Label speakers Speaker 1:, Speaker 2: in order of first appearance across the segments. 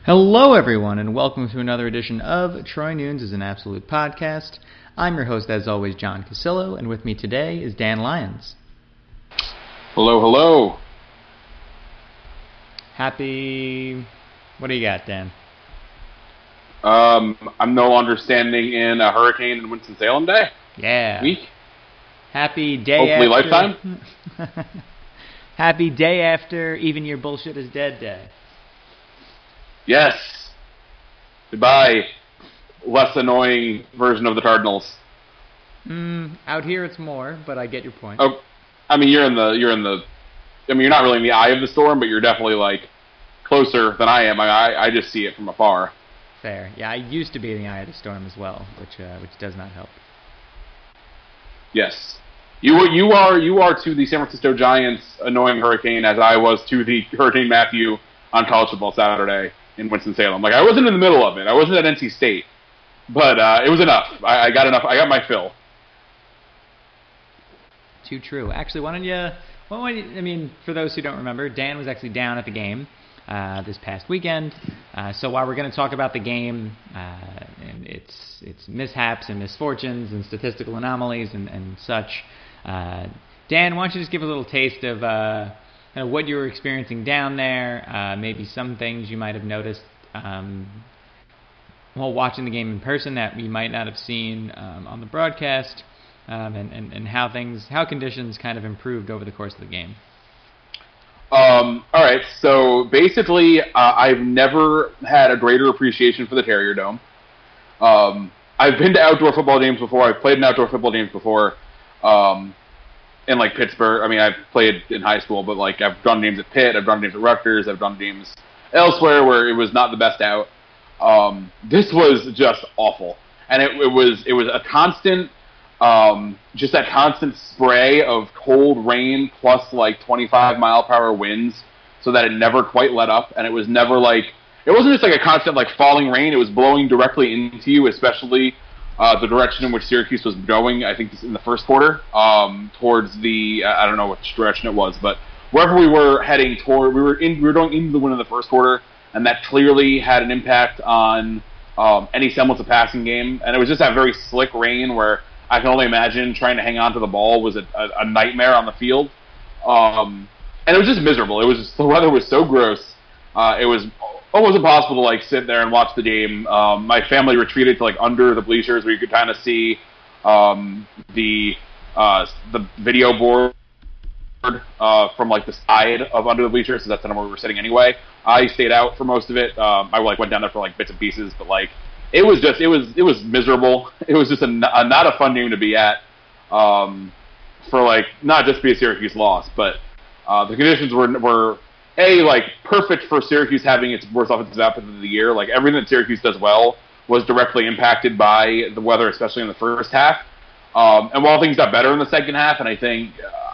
Speaker 1: Hello, everyone, and welcome to another edition of Troy Nunes is an Absolute Podcast. I'm your host, as always, John Casillo, and with me today is Dan Lyons.
Speaker 2: Hello, hello.
Speaker 1: Happy... What do you got, Dan?
Speaker 2: I'm no longer standing in a hurricane in Winston-Salem day.
Speaker 1: Yeah.
Speaker 2: Week.
Speaker 1: Happy day
Speaker 2: Hopefully
Speaker 1: after...
Speaker 2: lifetime.
Speaker 1: Happy day after Even Your Bullshit is Dead day.
Speaker 2: Yes. Goodbye, less annoying version of the Cardinals.
Speaker 1: Out here it's more, but I get your point.
Speaker 2: Oh, I mean, you're not really in the eye of the storm, but you're definitely, closer than I am. I just see it from afar.
Speaker 1: Fair. Yeah, I used to be in the eye of the storm as well, which does not help.
Speaker 2: Yes. You are to the San Francisco Giants annoying hurricane as I was to the Hurricane Matthew on College Football Saturday in Winston-Salem. I wasn't in the middle of it. I wasn't at NC State. But it was enough. I got enough. I got my fill.
Speaker 1: Too true. Actually, for those who don't remember, Dan was actually down at the game this past weekend. So while we're going to talk about the game and its mishaps and misfortunes and statistical anomalies and such, Dan, why don't you just give a little taste of kind of what you were experiencing down there, maybe some things you might have noticed while watching the game in person that you might not have seen on the broadcast, and how conditions kind of improved over the course of the game.
Speaker 2: All right, so basically, I've never had a greater appreciation for the Terrier Dome. I've been to outdoor football games before. I've played in outdoor football games before. In Pittsburgh. I mean, I've played in high school, but I've done games at Pitt, I've done games at Rutgers, I've done games elsewhere where it was not the best out. This was just awful, and it was a constant, just that constant spray of cold rain plus 25-mile-per-hour winds, so that it never quite let up, and it was never it wasn't just a constant falling rain. It was blowing directly into you, especially the direction in which Syracuse was going, I think in the first quarter, towards I don't know which direction it was, but wherever we were heading toward, we were going into the win of the first quarter, and that clearly had an impact on any semblance of passing game. And it was just that very slick rain where I can only imagine trying to hang on to the ball was a nightmare on the field. And it was just miserable. The weather was so gross. It was almost impossible to sit there and watch the game. My family retreated to under the bleachers where you could kind of see the video board from the side of under the bleachers, so that's kind of where we were sitting anyway. I stayed out for most of it. I went down there for bits and pieces, but it was miserable. It was just not a fun game to be at for not just be a Syracuse loss, but the conditions were perfect for Syracuse having its worst offensive output of the year. Everything that Syracuse does well was directly impacted by the weather, especially in the first half. And while things got better in the second half, and I think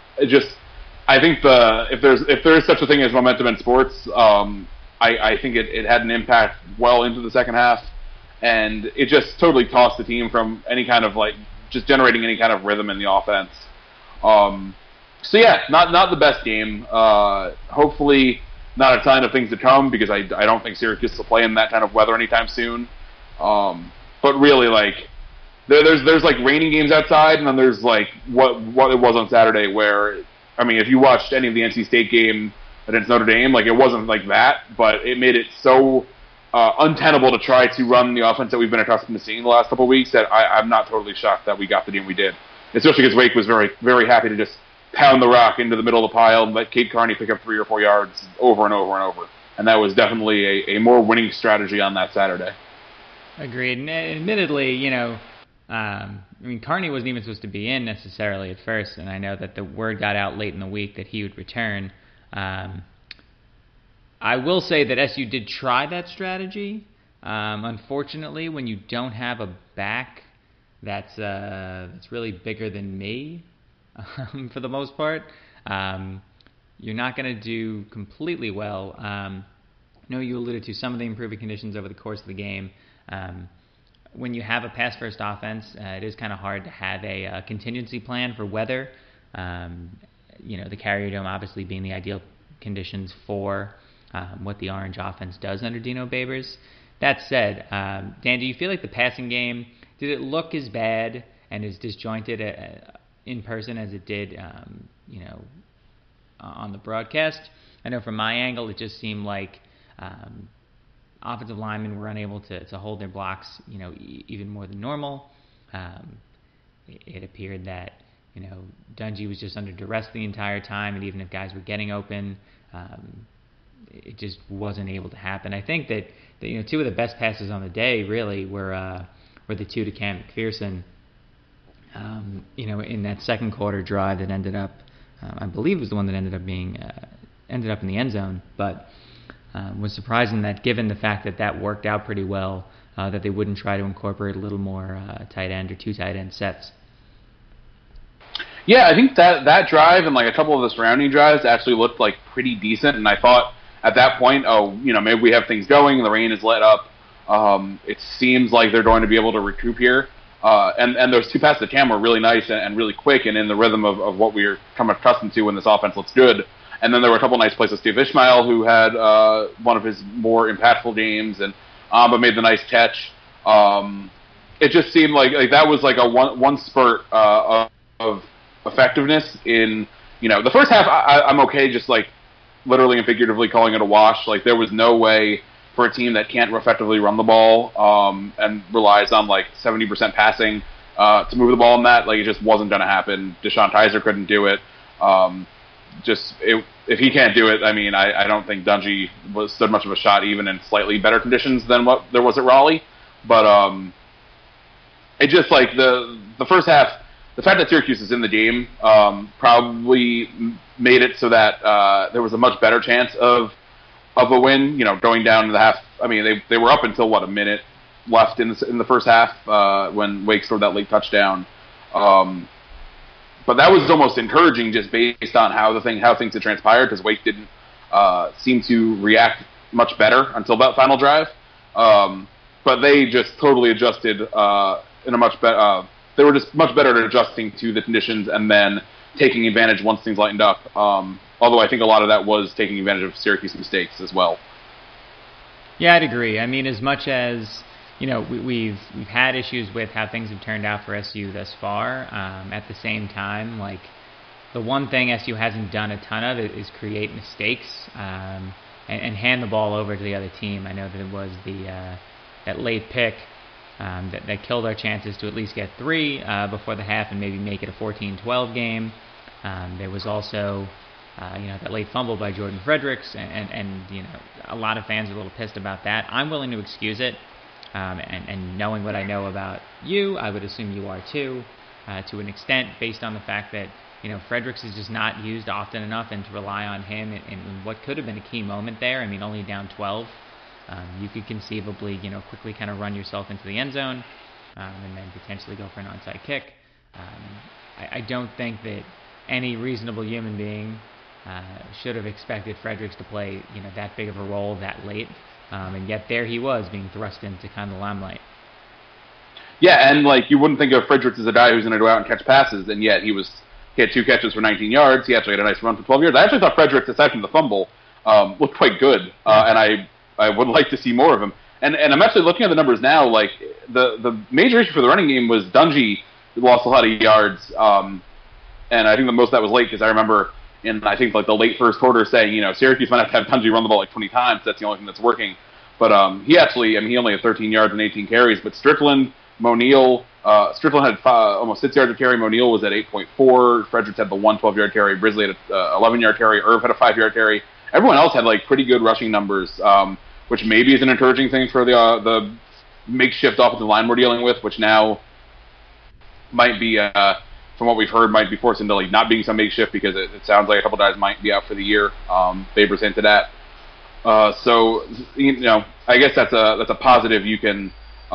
Speaker 2: if there is such a thing as momentum in sports, I think it had an impact well into the second half, and it just totally tossed the team from any kind of just generating any kind of rhythm in the offense. So yeah, not the best game. Hopefully, not a sign of things to come, because I don't think Syracuse will play in that kind of weather anytime soon. But really, there's raining games outside, and then there's what it was on Saturday, where if you watched any of the NC State game against Notre Dame, it wasn't like that, but it made it so untenable to try to run the offense that we've been accustomed to seeing the last couple of weeks that I'm not totally shocked that we got the game we did, especially because Wake was very, very happy to just pound the rock into the middle of the pile and let Cade Carney pick up 3 or 4 yards over and over and over. And that was definitely a more winning strategy on that Saturday.
Speaker 1: Agreed. And admittedly, Carney wasn't even supposed to be in necessarily at first, and I know that the word got out late in the week that he would return. I will say that SU did try that strategy. Unfortunately, when you don't have a back that's really bigger than me, for the most part, you're not going to do completely well. I know you alluded to some of the improving conditions over the course of the game. When you have a pass-first offense, it is kind of hard to have a contingency plan for weather. The Carrier Dome obviously being the ideal conditions for what the Orange offense does under Dino Babers. That said, Dan, do you feel like the passing game, did it look as bad and as disjointed in person as it did, on the broadcast? I know from my angle, it just seemed like offensive linemen were unable to hold their blocks, even more than normal. It appeared that, Dungy was just under duress the entire time, and even if guys were getting open, it just wasn't able to happen. I think that two of the best passes on the day really were the two to Cam McPherson. In that second quarter drive that ended up, I believe, was the one that ended up in the end zone, but was surprising that given the fact that worked out pretty well, that they wouldn't try to incorporate a little more tight end or two tight end sets.
Speaker 2: Yeah, I think that drive and like a couple of the surrounding drives actually looked like pretty decent, and I thought at that point, maybe we have things going, the rain is let up, it seems like they're going to be able to recoup here, and those two passes to Cam were really nice and really quick and in the rhythm of what we're come accustomed to when this offense looks good. And then there were a couple nice plays with Steve Ishmael, who had one of his more impactful games, and Amba made the nice catch. It just seemed like that was like a one spurt of effectiveness in, the first half. I'm okay just like literally and figuratively calling it a wash. Like there was no way for a team that can't effectively run the ball and relies on like 70% passing to move the ball in that. Like it just wasn't going to happen. Deshaun Kaiser couldn't do it. If he can't do it, I don't think Dungy stood much of a shot even in slightly better conditions than what there was at Raleigh. But it just like the first half, the fact that Syracuse is in the game probably made it so that there was a much better chance of a win. Going down to the half. They were up until a minute left in the first half when Wake scored that late touchdown. But that was almost encouraging just based on how things had transpired, because Wake didn't seem to react much better until that final drive. But they just totally adjusted in a much better. They were just much better at adjusting to the conditions and then taking advantage once things lightened up. Although I think a lot of that was taking advantage of Syracuse mistakes as well.
Speaker 1: Yeah, I'd agree. As much as we've had issues with how things have turned out for SU thus far. At the same time, like the one thing SU hasn't done a ton of is create mistakes and hand the ball over to the other team. I know that it was that late pick that killed our chances to at least get 3 before the half and maybe make it a 14-12 game. There was also that late fumble by Jordan Fredericks, and a lot of fans are a little pissed about that. I'm willing to excuse it. And knowing what I know about you, I would assume you are too, to an extent, based on the fact that Fredericks is just not used often enough, and to rely on him in what could have been a key moment there. Only down 12, you could conceivably quickly kind of run yourself into the end zone, and then potentially go for an onside kick. I don't think that any reasonable human being should have expected Fredericks to play that big of a role that late. And yet there he was being thrust into kind of the limelight.
Speaker 2: Yeah, and like you wouldn't think of Fredericks as a guy who's going to go out and catch passes, and yet he had 2 catches for 19 yards. He actually had a nice run for 12 yards. I actually thought Fredericks, aside from the fumble, looked quite good, and I would like to see more of him. And I'm actually looking at the numbers now. Like the major issue for the running game was Dungy lost a lot of yards, and I think the most of that was late, because I remember in, I think, like the late first quarter saying, Syracuse might have to have Dungy run the ball like 20 times. That's the only thing that's working. But he actually, he only had 13 yards and 18 carries. But Strickland, Moneill, Strickland had almost 6 yards of carry. Moneill was at 8.4. Fredericks had the 112-yard carry. Brisley had a 11-yard carry. Irv had a 5-yard carry. Everyone else had like pretty good rushing numbers, which maybe is an encouraging thing for the makeshift offensive line we're dealing with, which now might be, from what we've heard, might be forced into like not being some makeshift, because it sounds like a couple guys might be out for the year. Babers hinted at. So I guess that's a positive you can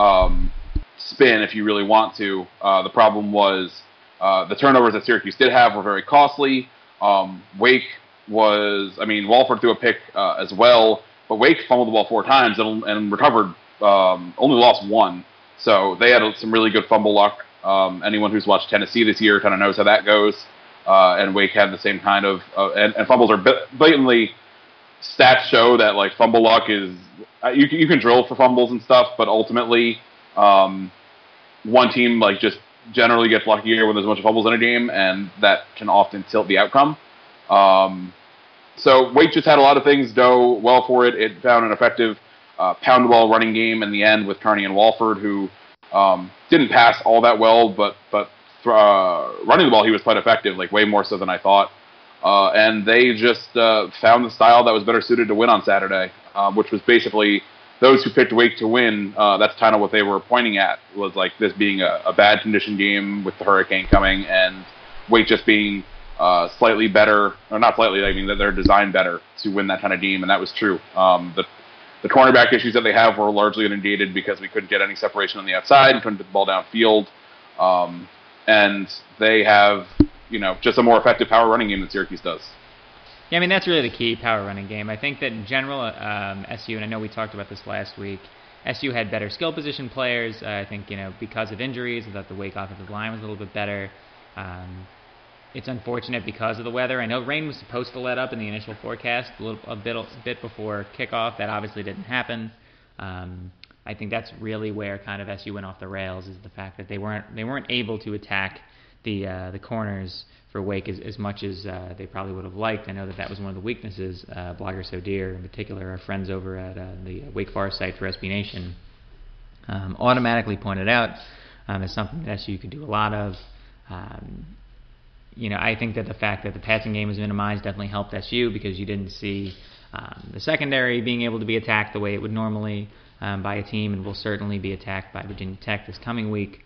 Speaker 2: spin if you really want to. The problem was the turnovers that Syracuse did have were very costly. Wake was, Walford threw a pick as well, but Wake fumbled the ball 4 times and recovered, only lost 1. So they had some really good fumble luck. Anyone who's watched Tennessee this year kind of knows how that goes. And Wake had the same kind of, and fumbles are blatantly stats show that like fumble luck is you can drill for fumbles and stuff, but ultimately one team like just generally gets luckier when there's a bunch of fumbles in a game, and that can often tilt the outcome. So Wake just had a lot of things go well for it. It found an effective pound the ball running game in the end with Kearney and Walford, who didn't pass all that well, but running the ball he was quite effective, like way more so than I thought. And they just found the style that was better suited to win on Saturday, which was basically those who picked Wake to win. That's kind of what they were pointing at, was like this being a bad condition game with the hurricane coming, and Wake just being slightly better, or not slightly, I mean that they're designed better to win that kind of game, and that was true. The cornerback issues that they have were largely negated because we couldn't get any separation on the outside and couldn't get the ball downfield. And they have, just a more effective power running game than Syracuse does.
Speaker 1: Yeah, I mean, that's really the key, power running game. I think that in general, SU, and I know we talked about this last week, SU had better skill position players. I think, because of injuries, I thought the Wake offensive line was a little bit better. It's unfortunate because of the weather. I know rain was supposed to let up in the initial forecast a bit before kickoff. That obviously didn't happen. I think that's really where kind of SU went off the rails, is the fact that they weren't able to attack the corners for Wake as much as they probably would have liked. I know that was one of the weaknesses. Blogger So Dear, in particular, our friends over at the Wake Forest site for SB Nation, automatically pointed out as something that SU could do a lot of. I think that the fact that the passing game was minimized definitely helped SU, because you didn't see the secondary being able to be attacked the way it would normally by a team, and will certainly be attacked by Virginia Tech this coming week.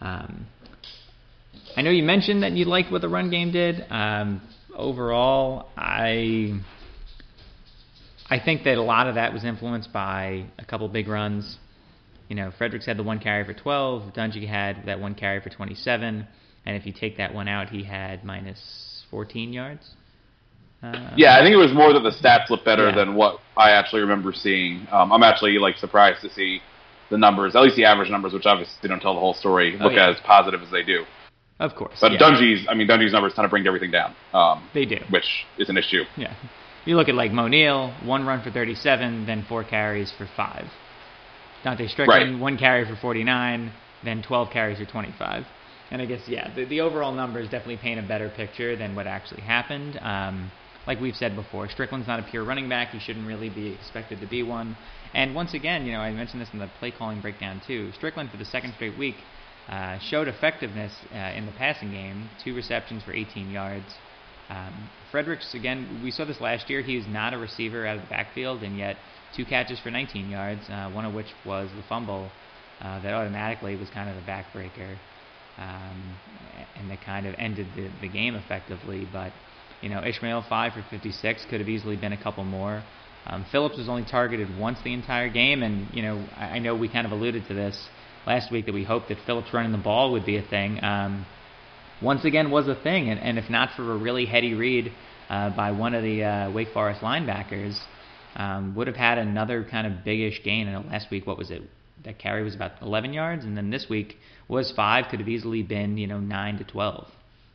Speaker 1: I know you mentioned that you liked what the run game did. Overall, I think that a lot of that was influenced by a couple big runs. Fredericks had the one carry for 12. Dungy had that one carry for 27. And if you take that one out, he had minus 14 yards.
Speaker 2: Yeah, I think it was more that the stats look better than what I actually remember seeing. I'm actually surprised to see the numbers, at least the average numbers, which obviously don't tell the whole story, look as positive as they do.
Speaker 1: Of course.
Speaker 2: But Dungy's numbers kind of bring everything down.
Speaker 1: They do.
Speaker 2: Which is an issue.
Speaker 1: Yeah. You look at Mo Neal, one run for 37, then 4 carries for 5. Dante Strickland, one carry for 49, then 12 carries for 25. And I guess, the overall numbers definitely paint a better picture than what actually happened. Like we've said before, Strickland's not a pure running back. He shouldn't really be expected to be one. And once again, I mentioned this in the play calling breakdown too, Strickland for the second straight week showed effectiveness in the passing game, 2 receptions for 18 yards. Fredericks, again, we saw this last year. He is not a receiver out of the backfield, and yet 2 catches for 19 yards, one of which was the fumble that automatically was kind of the backbreaker. And that kind of ended the game effectively. But, Ishmael 5 for 56 could have easily been a couple more. Phillips was only targeted once the entire game, and, I know we kind of alluded to this last week that we hoped that Phillips running the ball would be a thing. Once again was a thing, and if not for a really heady read by one of the Wake Forest linebackers, would have had another kind of big-ish gain. I know last week, what was it? That carry was about 11 yards, and then this week was 5, could have easily been, 9 to 12.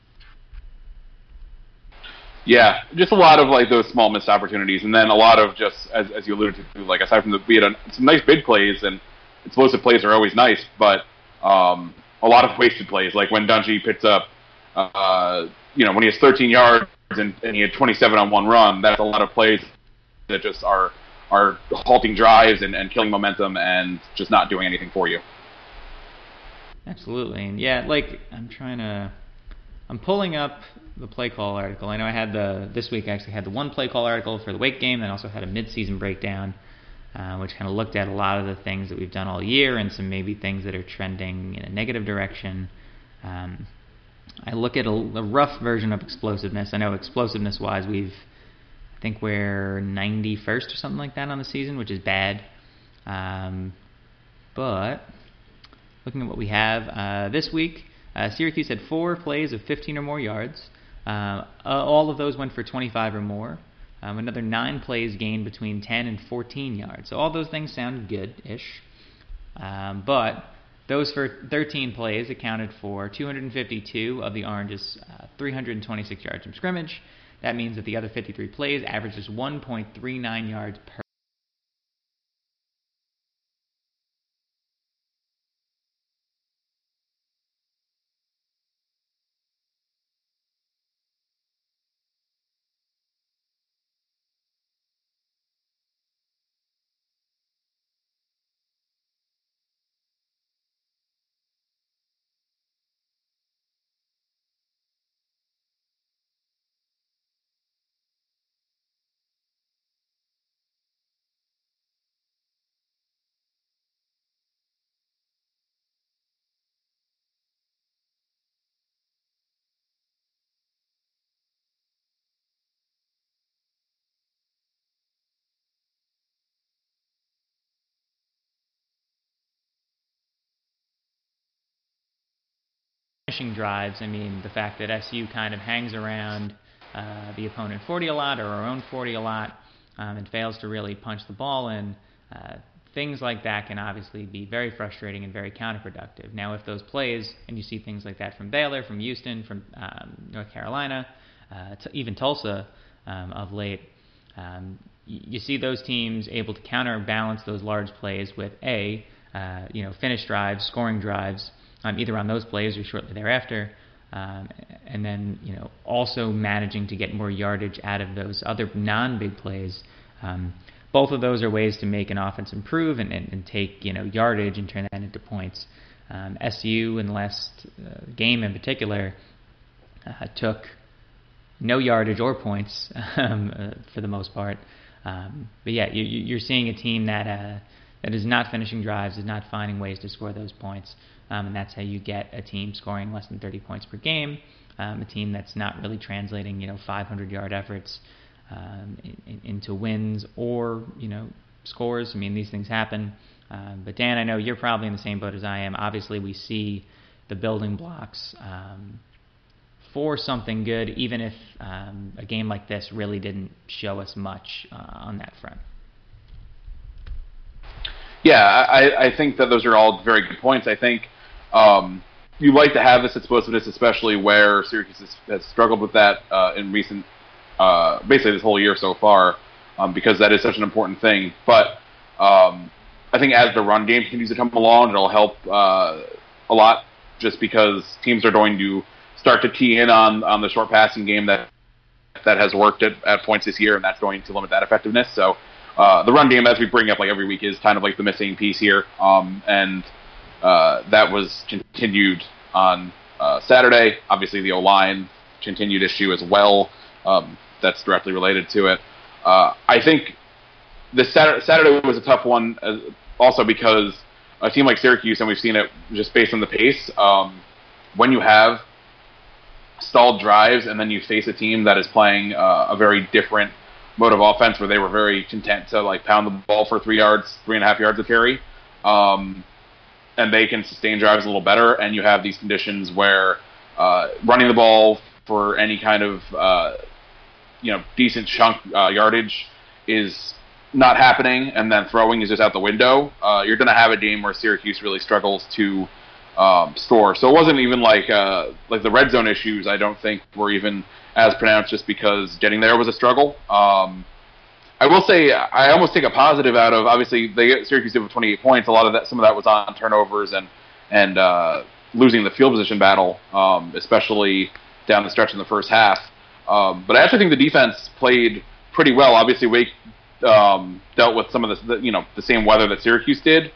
Speaker 2: Yeah, just a lot of those small missed opportunities, and then a lot of just, as you alluded to, aside from we had some nice big plays, and explosive plays are always nice, but a lot of wasted plays, like when Dungy picked up, when he has 13 yards and he had 27 on one run, that's a lot of plays that just are halting drives and killing momentum and just not doing anything for you.
Speaker 1: Absolutely. And I'm pulling up the play call article. I know I had this week I actually had the one play call article for the Wake game, and I also had a mid-season breakdown, which kind of looked at a lot of the things that we've done all year and some maybe things that are trending in a negative direction. I look at a rough version of explosiveness. I know explosiveness-wise I think we're 91st or something like that on the season, which is bad. But looking at what we have this week, Syracuse had 4 plays of 15 or more yards. All of those went for 25 or more. Another 9 plays gained between 10 and 14 yards. So all those things sound good-ish. But those for 13 plays accounted for 252 of the Orange's 326 yards from scrimmage, That means that the other 53 plays average just 1.39 yards per finishing drives. I mean, the fact that SU kind of hangs around the opponent 40 a lot, or our own 40 a lot, and fails to really punch the ball in, things like that can obviously be very frustrating and very counterproductive. Now, if those plays, and you see things like that from Baylor, from Houston, from North Carolina, even Tulsa of late, you see those teams able to counterbalance those large plays with finish drives, scoring drives, either on those plays or shortly thereafter, and then also managing to get more yardage out of those other non-big plays. Both of those are ways to make an offense improve and take yardage and turn that into points. SU in the last game in particular took no yardage or points for the most part. But yeah, you're seeing a team that is not finishing drives, is not finding ways to score those points, and that's how you get a team scoring less than 30 points per game, a team that's not really translating 500-yard efforts into wins or scores. I mean, these things happen. But Dan, I know you're probably in the same boat as I am. Obviously, we see the building blocks for something good, even if a game like this really didn't show us much on that front.
Speaker 2: Yeah, I think that those are all very good points. I think you like to have this explosiveness, especially where Syracuse has struggled with that in recent, basically this whole year so far, because that is such an important thing. But I think as the run game continues to come along, it'll help a lot, just because teams are going to start to key in on the short passing game that has worked at points this year, and that's going to limit that effectiveness. So the run game, as we bring up like every week, is kind of like the missing piece here, and that was continued on Saturday. Obviously, the O-line continued issue as well. That's directly related to it. I think this Saturday was a tough one, also because a team like Syracuse, and we've seen it just based on the pace, when you have stalled drives and then you face a team that is playing a very different mode of offense, where they were very content to like pound the ball for 3.5 yards of carry, and they can sustain drives a little better, and you have these conditions where running the ball for any kind of decent chunk yardage is not happening, and then throwing is just out the window, you're going to have a game where Syracuse really struggles to score. So it wasn't even like the red zone issues, I don't think, were even as pronounced, just because getting there was a struggle. I will say I almost take a positive out of, obviously Syracuse did with 28 points. Some of that was on turnovers and losing the field position battle, especially down the stretch in the first half. But I actually think the defense played pretty well. Obviously, Wake dealt with some of the same weather that Syracuse did,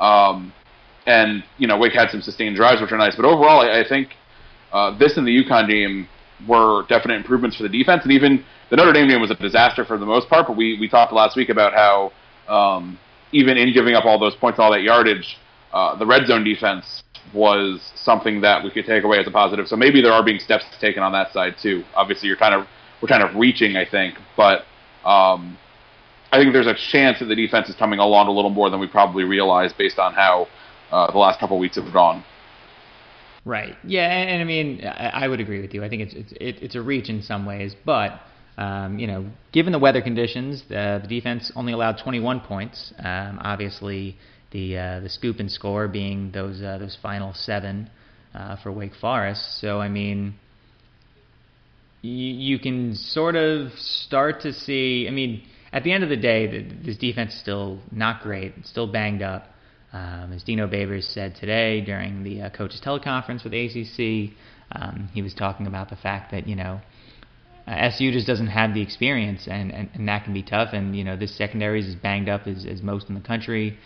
Speaker 2: and Wake had some sustained drives, which are nice. But overall, I think this and the UConn game were definite improvements for the defense, and even the Notre Dame game was a disaster for the most part. But we talked last week about how even in giving up all those points, all that yardage, the red zone defense was something that we could take away as a positive. So maybe there are being steps taken on that side too. Obviously, we're kind of reaching, I think, but I think there's a chance that the defense is coming along a little more than we probably realize based on how the last couple of weeks have gone.
Speaker 1: Right. Yeah, and I mean, I would agree with you. I think it's a reach in some ways, but given the weather conditions, the defense only allowed 21 points. Obviously, the scoop and score being those final 7 for Wake Forest. So I mean, you can sort of start to see. I mean, at the end of the day, this defense is still not great. It's still banged up. As Dino Babers said today during the coaches teleconference with ACC, he was talking about the fact that, SU just doesn't have the experience, and that can be tough. And, this secondary is as banged up as most in the country.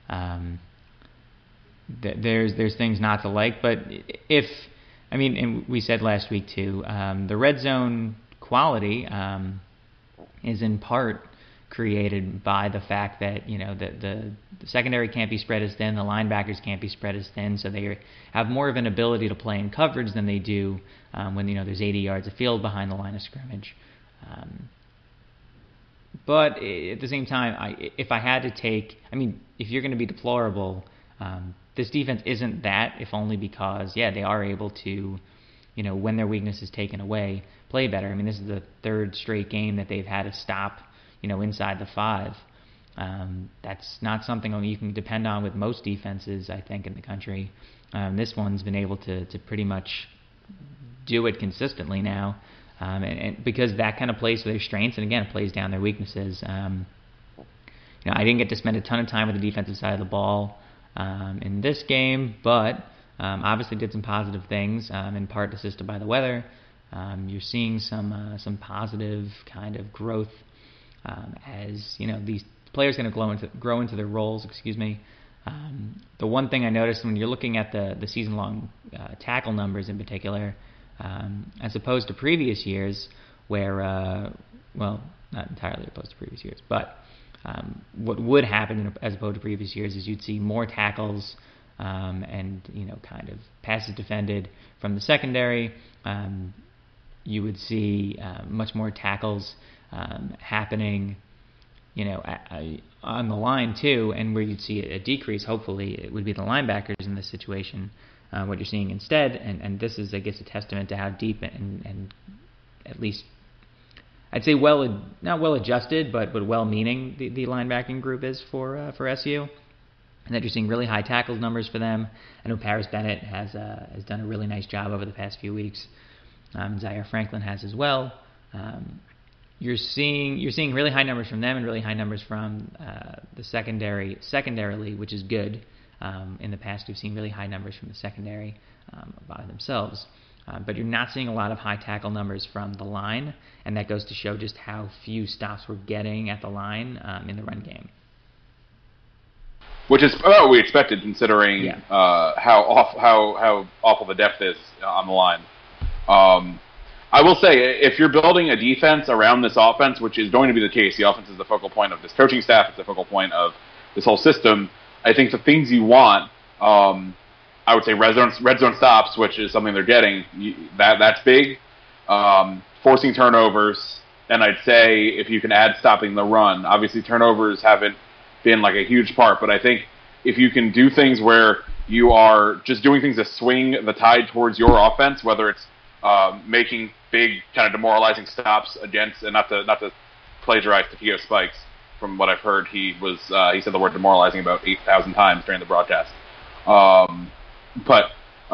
Speaker 1: There's things not to like, but and we said last week too, the red zone quality is in part created by the fact that the secondary can't be spread as thin, the linebackers can't be spread as thin, so they have more of an ability to play in coverage than they do when there's 80 yards of field behind the line of scrimmage. But at the same time, if I had to take, if you're going to be deplorable, this defense isn't that, if only because they are able to, when their weakness is taken away, play better. This is the third straight game that they've had to stop inside the 5. That's not something you can depend on with most defenses, I think, in the country. This one's been able to pretty much do it consistently now, and because that kind of plays to their strengths, and again, it plays down their weaknesses. I didn't get to spend a ton of time with the defensive side of the ball in this game, but obviously did some positive things, in part assisted by the weather. You're seeing some positive kind of growth as these players going to grow into their roles. The one thing I noticed when you're looking at the season-long tackle numbers in particular, as opposed to previous years, where not entirely opposed to previous years, but what would happen as opposed to previous years is you'd see more tackles and kind of passes defended from the secondary. You would see much more tackles happening, on the line too, and where you'd see a decrease, hopefully, it would be the linebackers in this situation. What you're seeing instead, and this is, I guess, a testament to how deep and at least, I'd say not well adjusted, but well-meaning the linebacking group is for SU, and that you're seeing really high tackles numbers for them. I know Paris Bennett has done a really nice job over the past few weeks. Zaire Franklin has as well. You're seeing really high numbers from them and really high numbers from the secondarily, which is good. In the past, we've seen really high numbers from the secondary by themselves. But you're not seeing a lot of high tackle numbers from the line, and that goes to show just how few stops we're getting at the line in the run game.
Speaker 2: Which is about what we expected, considering how awful the depth is on the line. I will say, if you're building a defense around this offense, which is going to be the case, the offense is the focal point of this coaching staff, it's the focal point of this whole system. I think the things you want, I would say red zone stops, which is something they're getting. That's big. Forcing turnovers, and I'd say if you can add stopping the run. Obviously, turnovers haven't been like a huge part, but I think if you can do things where you are just doing things to swing the tide towards your offense, whether it's making big kind of demoralizing stops against, and not to plagiarize Takeo Spikes. From what I've heard, he said the word demoralizing about 8,000 times during the broadcast. But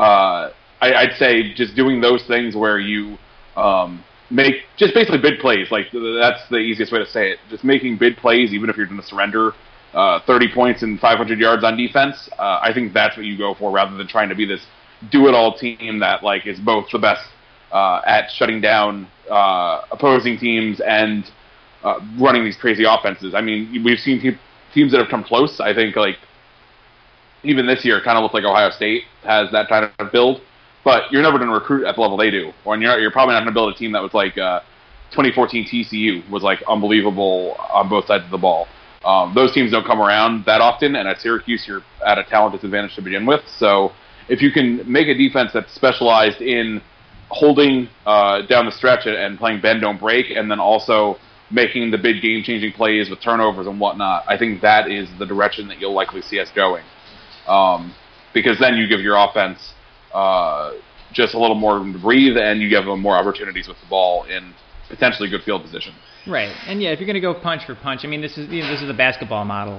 Speaker 2: I'd say just doing those things where you make just basically bid plays. Like, that's the easiest way to say it. Just making bid plays, even if you're going to surrender 30 points and 500 yards on defense. I think that's what you go for, rather than trying to be this do-it-all team that is both the best at shutting down opposing teams and running these crazy offenses. We've seen teams that have come close. I think, even this year, it kind of looked like Ohio State has that kind of build. But you're never going to recruit at the level they do. Or you're probably not going to build a team that was like 2014 TCU was unbelievable on both sides of the ball. Those teams don't come around that often, and at Syracuse, you're at a talent disadvantage to begin with. So if you can make a defense that's specialized in holding down the stretch and playing bend, don't break, and then also making the big game-changing plays with turnovers and whatnot, I think that is the direction that you'll likely see us going. Because then you give your offense just a little more room to breathe, and you give them more opportunities with the ball in potentially good field position.
Speaker 1: Right, and if you're going to go punch for punch, this is the basketball model.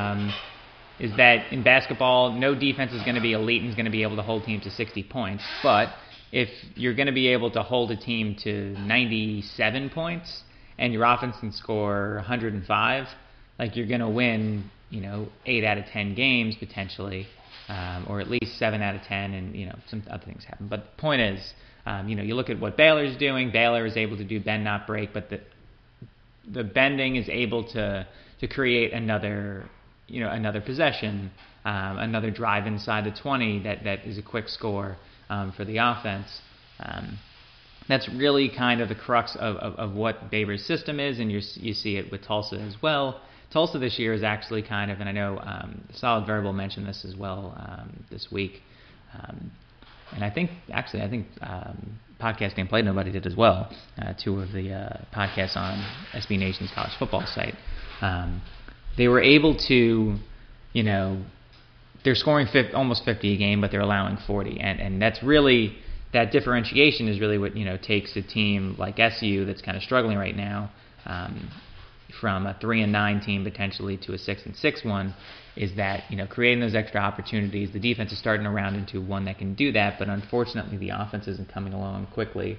Speaker 1: Is that in basketball, no defense is going to be elite and is going to be able to hold teams to 60 points, but if you're going to be able to hold a team to 97 points and your offense can score 105, like you're going to win, 8 out of 10 games potentially, or at least 7 out of 10, and some other things happen. But the point is, you look at what Baylor's doing. Baylor is able to do bend not break, but the bending is able to create another possession, another drive inside the 20 that is a quick score for the offense. That's really kind of the crux of what Baber's system is, and you see it with Tulsa as well. Tulsa this year is actually kind of, and I know Solid Verbal mentioned this as well this week, and I think Podcast Game Play Nobody did as well, two of the podcasts on SB Nation's college football site. They were able to, they're scoring almost 50 a game, but they're allowing 40, and that's really, that differentiation is really what takes a team like SU that's kind of struggling right now from a 3-9 team potentially to a 6-6 one, is that creating those extra opportunities. The defense is starting to round into one that can do that, but unfortunately the offense isn't coming along quickly.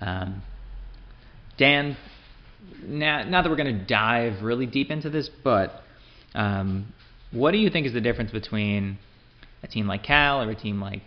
Speaker 1: Dan, not that we're going to dive really deep into this, but what do you think is the difference between a team like Cal or a team like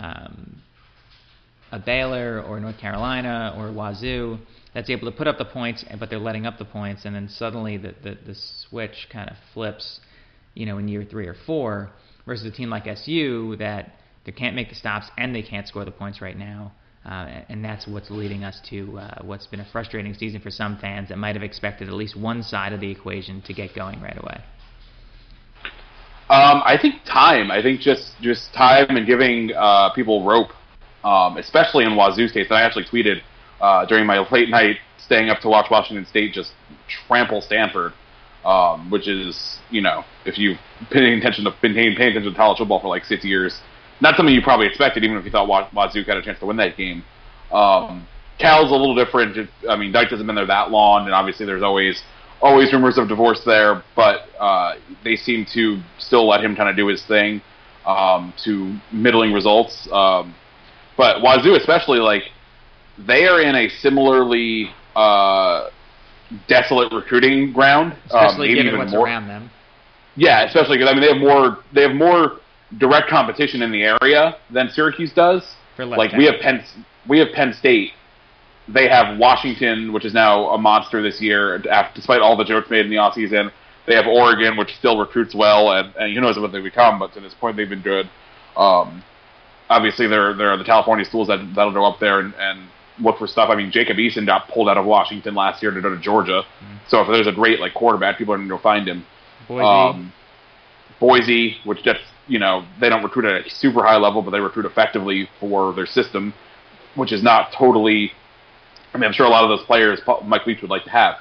Speaker 1: a Baylor or North Carolina or Wazoo that's able to put up the points, but they're letting up the points, and then suddenly the switch kind of flips, in year 3 or 4, versus a team like SU that they can't make the stops and they can't score the points right now, and that's what's leading us to what's been a frustrating season for some fans that might have expected at least one side of the equation to get going right away.
Speaker 2: I think time. I think just time and giving people rope, especially in Wazoo State. That I actually tweeted during my late night staying up to watch Washington State just trample Stanford, which is, if you've been paying attention to college football for like 6 years, not something you probably expected, even if you thought Wazoo had a chance to win that game. Cal's a little different. Dyke hasn't been there that long, and obviously there's always rumors of divorce there, but they seem to still let him kind of do his thing to middling results. But Wazoo especially, they are in a similarly desolate recruiting ground.
Speaker 1: Especially given what's around them.
Speaker 2: Yeah, especially because they have more direct competition in the area than Syracuse does. We have Penn State. They have Washington, which is now a monster this year, despite all the jokes made in the offseason. They have Oregon, which still recruits well, and who knows what they become, but to this point they've been good. Obviously, there are the California schools that'll go up there and look for stuff. Jacob Eason got pulled out of Washington last year to go to Georgia. Mm-hmm. So if there's a great quarterback, people are going to go find him. Boise, which just, they don't recruit at a super high level, but they recruit effectively for their system, which is not totally... I'm sure a lot of those players Mike Leach would like to have.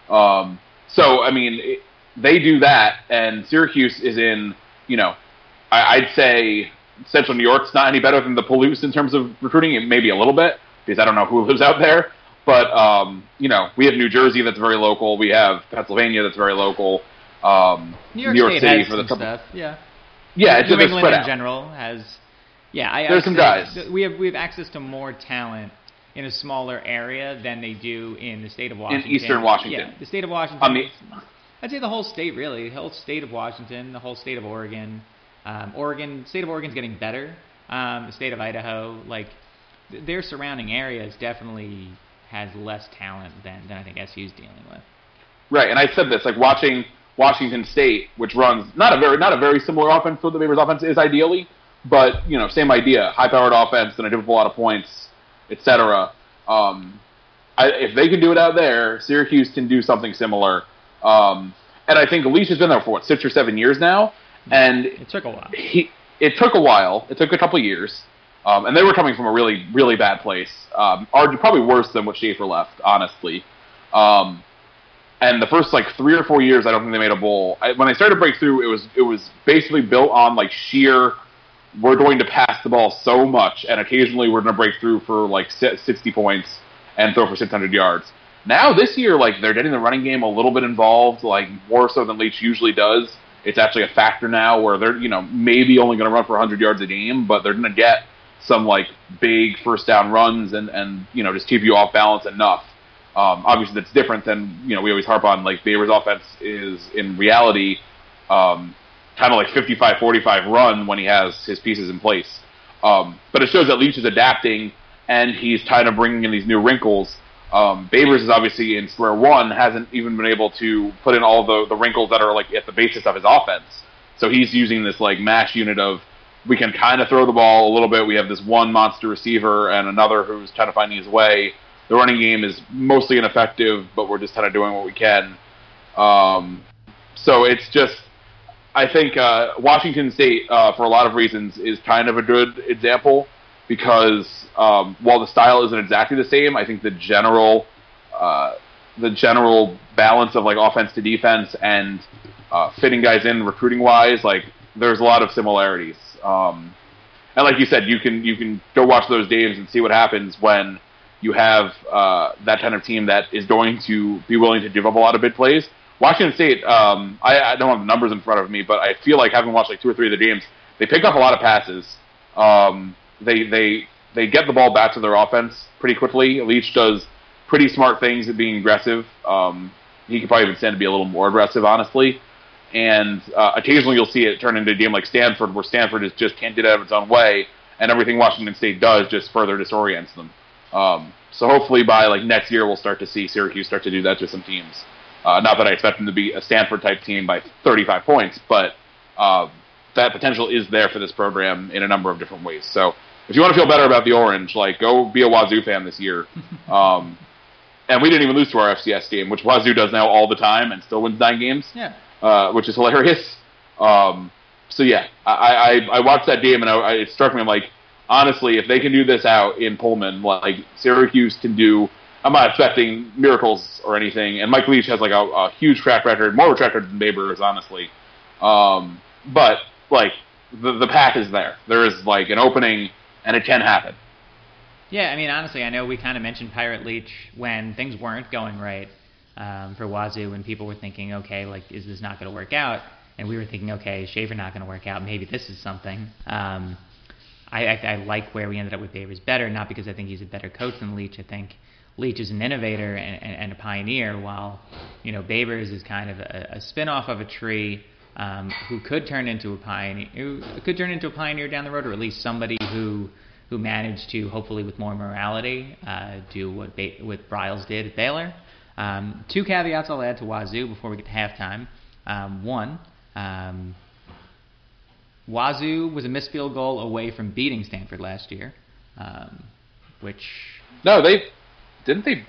Speaker 2: They do that, and Syracuse is in, I'd say Central New York's not any better than the Palouse in terms of recruiting. It may be a little bit, because I don't know who lives out there. But, we have New Jersey that's very local. We have Pennsylvania that's very local.
Speaker 1: New York State City has some stuff, yeah.
Speaker 2: Yeah,
Speaker 1: New England in general has... Yeah,
Speaker 2: there's some guys.
Speaker 1: We have access to more talent in a smaller area than they do in the state of Washington.
Speaker 2: In eastern Washington.
Speaker 1: Yeah, the state of Washington. I'd say the whole state, really. The whole state of Washington, the whole state of Oregon. State of Oregon's getting better. The state of Idaho, their surrounding areas definitely has less talent than I think SU's dealing with.
Speaker 2: Right, and I said this, watching Washington State, which runs not a very similar offense to what the Beavers' offense is ideally, but same idea, high-powered offense, going to give up a lot of points, etc. If they can do it out there, Syracuse can do something similar. And I think Leach has been there for 6 or 7 years now, and
Speaker 1: it took a while.
Speaker 2: It took a while. It took a couple of years, and they were coming from a really, really bad place. Probably worse than what Schaefer left, honestly. And the first 3 or 4 years, I don't think they made a bowl. When they started to break through, it was basically built on sheer. We're going to pass the ball so much, and occasionally we're going to break through for 60 points and throw for 600 yards. Now this year, they're getting the running game a little bit involved, more so than Leach usually does. It's actually a factor now where they're maybe only going to run for 100 yards a game, but they're going to get some like big first down runs and just keep you off balance enough. Obviously, that's different than we always harp on. Like Babers' offense is in reality kind of like 55-45 run when he has his pieces in place. But it shows that Leach is adapting and he's kind of bringing in these new wrinkles. Babers is obviously in square one, hasn't even been able to put in all the wrinkles that are like at the basis of his offense. So he's using this like mash unit of we can kind of throw the ball a little bit. We have this one monster receiver and another who's kind of finding his way. The running game is mostly ineffective, but we're just kind of doing what we can. So it's just, I think Washington State, for a lot of reasons, is kind of a good example because while the style isn't exactly the same, I think the general balance of like offense to defense and fitting guys in recruiting wise, like there's a lot of similarities. And like you said, you can go watch those games and see what happens when you have that kind of team that is going to be willing to give up a lot of big plays. Washington State, I don't have the numbers in front of me, but I feel like having watched like 2 or 3 of the games, they pick up a lot of passes. They get the ball back to their offense pretty quickly. Leach does pretty smart things at being aggressive. He could probably even stand to be a little more aggressive, honestly. And occasionally you'll see it turn into a game like Stanford, where Stanford just can't get out of its own way, and everything Washington State does just further disorients them. So hopefully by like next year we'll start to see Syracuse start to do that to some teams. Not that I expect them to be a Stanford-type team by 35 points, but that potential is there for this program in a number of different ways. So if you want to feel better about the Orange, like go be a Wazoo fan this year. And we didn't even lose to our FCS game, which Wazoo does now all the time and still wins 9 games, which is hilarious. So yeah, I watched that game and it struck me, I'm like, honestly, if they can do this out in Pullman, like Syracuse can do, I'm not expecting miracles or anything. And Mike Leach has like a huge track record, more of a track record than Babers, honestly. But like the path is there. There is like an opening, and it can happen.
Speaker 1: Yeah, I mean, honestly, I know we kind of mentioned Pirate Leach when things weren't going right for Wazoo, when people were thinking, okay, like, is this not going to work out? And we were thinking, okay, is Shaver not going to work out? Maybe this is something. I like where we ended up with Babers better, not because I think he's a better coach than Leach. I think Leach is an innovator and a pioneer, while Babers is kind of a spin-off of a tree who could turn into a pioneer down the road, or at least somebody who managed to, hopefully with more morality, do what Briles did at Baylor. 2 caveats I'll add to Wazoo before we get to halftime. One, Wazoo was a missed field goal away from beating Stanford last year, which...
Speaker 2: No, they beat,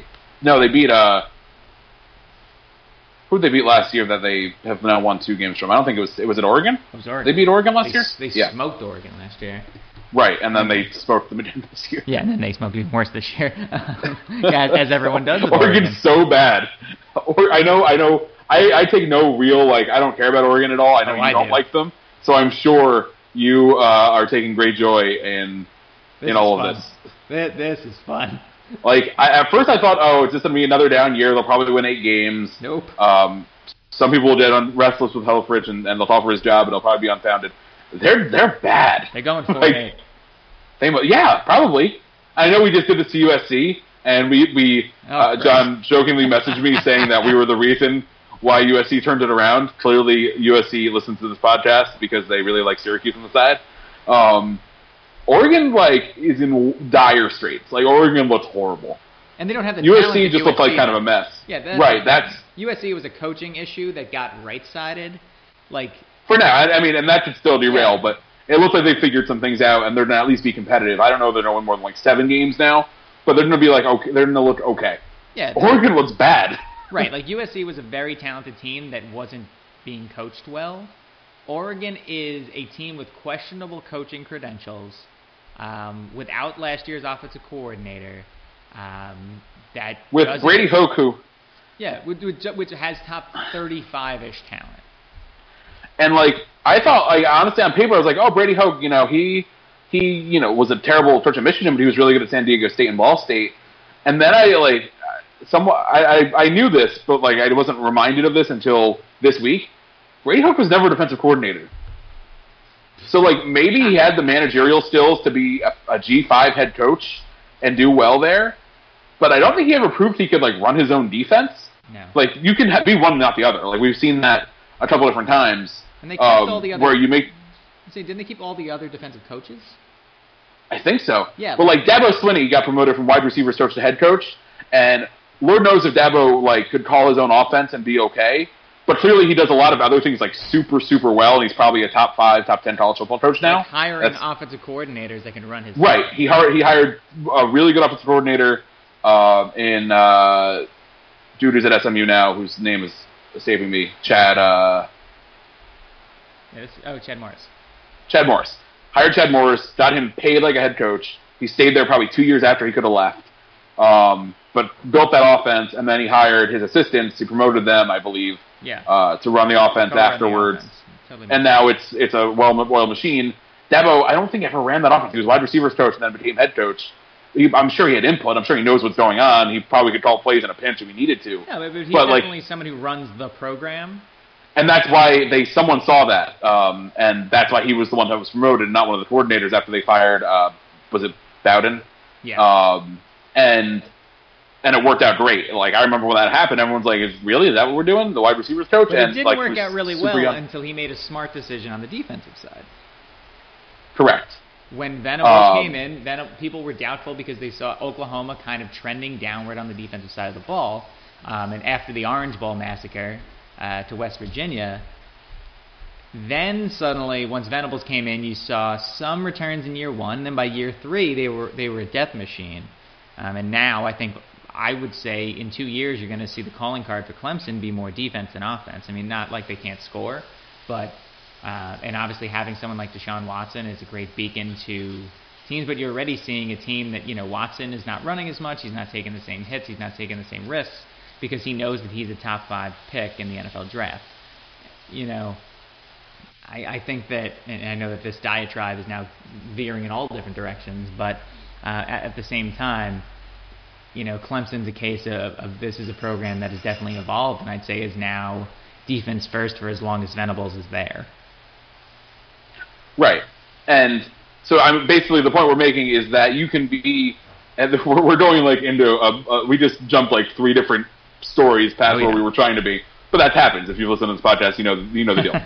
Speaker 2: who'd they beat last year that they have now won 2 games from? I don't think was it Oregon?
Speaker 1: It was Oregon.
Speaker 2: They beat Oregon last year?
Speaker 1: They smoked Oregon last year.
Speaker 2: Right, and then they smoked them again this year.
Speaker 1: Yeah, and then they smoked even worse this year. as everyone does with
Speaker 2: Oregon's so bad. I know. I take no real, I don't care about Oregon at all. I know you don't like them. So I'm sure you are taking great joy in all of this.
Speaker 1: This is fun.
Speaker 2: At first I thought, it's just going to be another down year. They'll probably win 8 games.
Speaker 1: Nope.
Speaker 2: Some people will get restless with Helfrich and they'll fall for his job, and it'll probably be unfounded. They're bad.
Speaker 1: They're going 4-8.
Speaker 2: Yeah, probably. I know we just did this to USC, and John jokingly messaged me saying that we were the reason why USC turned it around. Clearly, USC listens to this podcast because they really like Syracuse on the side. Oregon, is in dire straits. Oregon looks horrible.
Speaker 1: And they don't have the
Speaker 2: USC just looked like kind of a mess.
Speaker 1: Yeah,
Speaker 2: that's
Speaker 1: USC was a coaching issue that got right-sided.
Speaker 2: For now, I mean, and that could still derail, but it looks like they figured some things out, and they're going to at least be competitive. I don't know if they're going to win more than 7 games now, but they're going to be okay. They're going to look okay.
Speaker 1: Yeah,
Speaker 2: Oregon looks bad.
Speaker 1: Right, USC was a very talented team that wasn't being coached well. Oregon is a team with questionable coaching credentials, without last year's offensive coordinator.
Speaker 2: With Brady Hoke, who...
Speaker 1: Yeah, which has top 35-ish talent.
Speaker 2: And I thought, honestly, on paper, I was like, oh, Brady Hoke, he was a terrible coach at Michigan, but he was really good at San Diego State and Ball State. And then I knew this, but I wasn't reminded of this until this week. Brady Hoke was never a defensive coordinator. So, like, maybe he had the managerial skills to be a G5 head coach and do well there, but I don't think he ever proved he could, like, run his own defense.
Speaker 1: No.
Speaker 2: Like, you can be one, not the other. Like, we've seen that a couple different times.
Speaker 1: And they kept all the other...
Speaker 2: Where you make...
Speaker 1: See, didn't they keep all the other defensive coaches?
Speaker 2: I think so.
Speaker 1: Yeah.
Speaker 2: But, like, Dabo Swinney got promoted from wide receivers coach to head coach, and Lord knows if Dabo, like, could call his own offense and be okay. But clearly he does a lot of other things, like, super, super well, and he's probably a top 5, top 10 college football coach now.
Speaker 1: Like hiring offensive coordinators that can run his...
Speaker 2: Right. He hired a really good offensive coordinator in... dude who's at SMU now, whose name is escaping me. Chad
Speaker 1: Morris.
Speaker 2: Chad Morris. Hired Chad Morris, got him paid like a head coach. He stayed there probably 2 years after he could have left. But built that offense, and then he hired his assistants. He promoted them, I believe, to run the offense afterwards. Totally. And now it's a well-oiled machine. Dabo, I don't think ever ran that offense. He was wide receivers coach and then became head coach. I'm sure he had input. I'm sure he knows what's going on. He probably could call plays in a pinch if he needed to.
Speaker 1: Yeah, but he's definitely someone who runs the program.
Speaker 2: And that's why someone saw that, and that's why he was the one that was promoted, not one of the coordinators after they fired, was it Bowden?
Speaker 1: Yeah.
Speaker 2: And it worked out great. Like, I remember when that happened, everyone's like, is that what we're doing? The wide receivers coach?
Speaker 1: But it didn't work out really well until he made a smart decision on the defensive side.
Speaker 2: Correct.
Speaker 1: When Venables came in, people were doubtful because they saw Oklahoma kind of trending downward on the defensive side of the ball. And after the Orange Bowl massacre to West Virginia, then suddenly, once Venables came in, you saw some returns in year 1. Then by year 3, they were a death machine. And now I would say in 2 years you're going to see the calling card for Clemson be more defense than offense. I mean, not like they can't score, but... and obviously having someone like Deshaun Watson is a great beacon to teams, but you're already seeing a team that, Watson is not running as much, he's not taking the same hits, he's not taking the same risks, because he knows that he's a top 5 pick in the NFL draft. I think that, and I know that this diatribe is now veering in all different directions, but at the same time, Clemson's a case of this is a program that has definitely evolved, and I'd say is now defense first for as long as Venables is there.
Speaker 2: Right. And so basically the point we're making is that you can be, and we're going like into, we just jumped like 3 different stories past where we were trying to be. But that happens. If you listen to this podcast, you know the deal.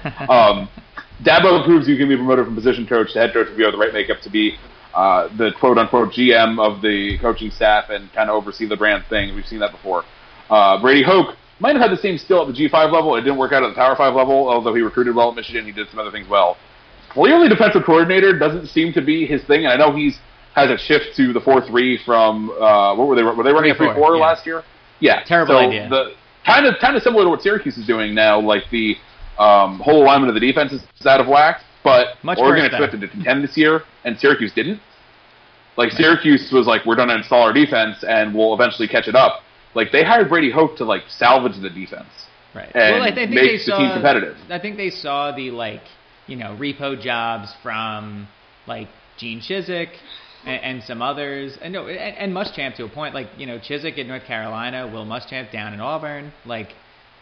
Speaker 2: Dabo proves you can be promoted from position coach to head coach if you have the right makeup to be the quote-unquote GM of the coaching staff and kind of oversee the brand thing. We've seen that before. Brady Hoke might have had the same skill at the G5 level. It didn't work out at the Power 5 level, although he recruited well at Michigan. He did some other things well. Clearly, defensive coordinator doesn't seem to be his thing, and I know has a shift to the 4-3 from what were they running 3-4 last year? Yeah,
Speaker 1: terrible idea.
Speaker 2: Kind of similar to what Syracuse is doing now. Like the whole alignment of the defense is out of whack, but Oregon expected to contend this year, and Syracuse didn't. Like Syracuse was like, we're going to install our defense, and we'll eventually catch it up. Like they hired Brady Hoke to like salvage the defense,
Speaker 1: right?
Speaker 2: And I think make the team competitive.
Speaker 1: I think they saw the repo jobs from like Gene Chizik and some others, and Muschamp to a point. Like Chizik in North Carolina, Will Muschamp down in Auburn, like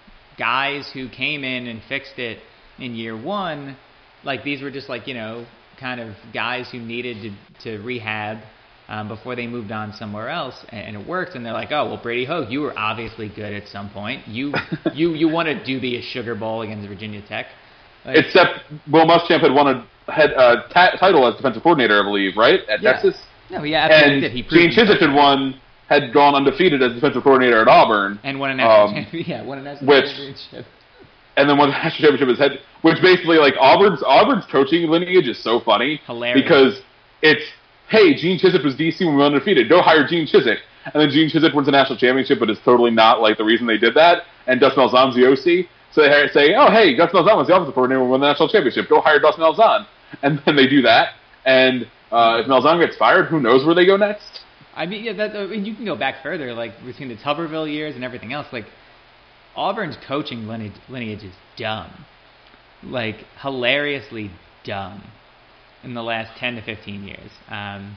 Speaker 1: guys who came in and fixed it in year 1. Like these were just like kind of guys who needed to rehab before they moved on somewhere else, and it worked. And they're like, oh well, Brady Hoke, you were obviously good at some point. You want to do the Sugar Bowl against Virginia Tech. Like,
Speaker 2: except Will Muschamp had won a title as defensive coordinator, I believe, right, at Texas?
Speaker 1: No, yeah, absolutely
Speaker 2: and
Speaker 1: did.
Speaker 2: Gene Chizik had gone undefeated as defensive coordinator at Auburn.
Speaker 1: And won a national championship. Yeah, won a national championship.
Speaker 2: And then won the national championship as head, which basically, like, Auburn's coaching lineage is so funny.
Speaker 1: Hilarious.
Speaker 2: Because it's, hey, Gene Chizik was DC when we were undefeated. Go hire Gene Chizik. And then Gene Chizik wins the national championship, but it's totally not, like, the reason they did that. And Dustin Malzahn's the OC. So they say, oh, hey, Dustin Malzahn was the offensive coordinator when we won the national championship. Go hire Dustin Malzahn. And then they do that. And if Malzahn gets fired, who knows where they go next?
Speaker 1: I mean, you can go back further, like, between the Tuberville years and everything else. Like, Auburn's coaching lineage is dumb. Like, hilariously dumb in the last 10 to 15 years. And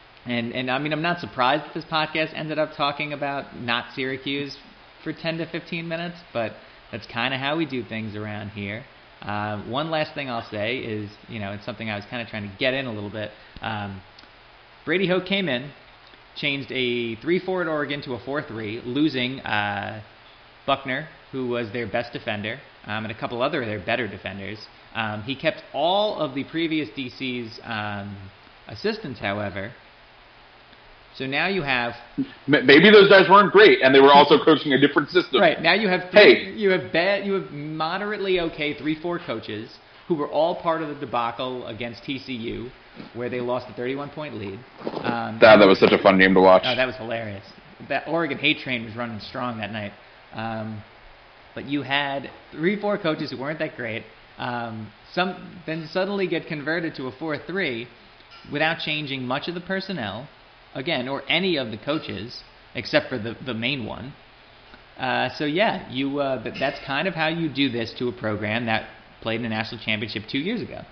Speaker 1: I mean, I'm not surprised that this podcast ended up talking about not Syracuse for 10 to 15 minutes, but that's kind of how we do things around here. One last thing I'll say is, it's something I was kind of trying to get in a little bit. Brady Hoke came in, changed a 3-4 at Oregon to a 4-3, losing Buckner, who was their best defender, and a couple other of their better defenders. He kept all of the previous DC's assistants, however. So now you have...
Speaker 2: Maybe those guys weren't great, and they were also coaching a different system.
Speaker 1: Right, now you have you have moderately okay 3-4 coaches who were all part of the debacle against TCU, where they lost a 31-point lead.
Speaker 2: That was such a fun game to watch.
Speaker 1: Oh, that was hilarious. That Oregon hate train was running strong that night. But you had 3-4 coaches who weren't that great. Then suddenly get converted to a 4-3 without changing much of the personnel, again, or any of the coaches except for the main one. So yeah, that's kind of how you do this to a program that played in a national championship 2 years ago.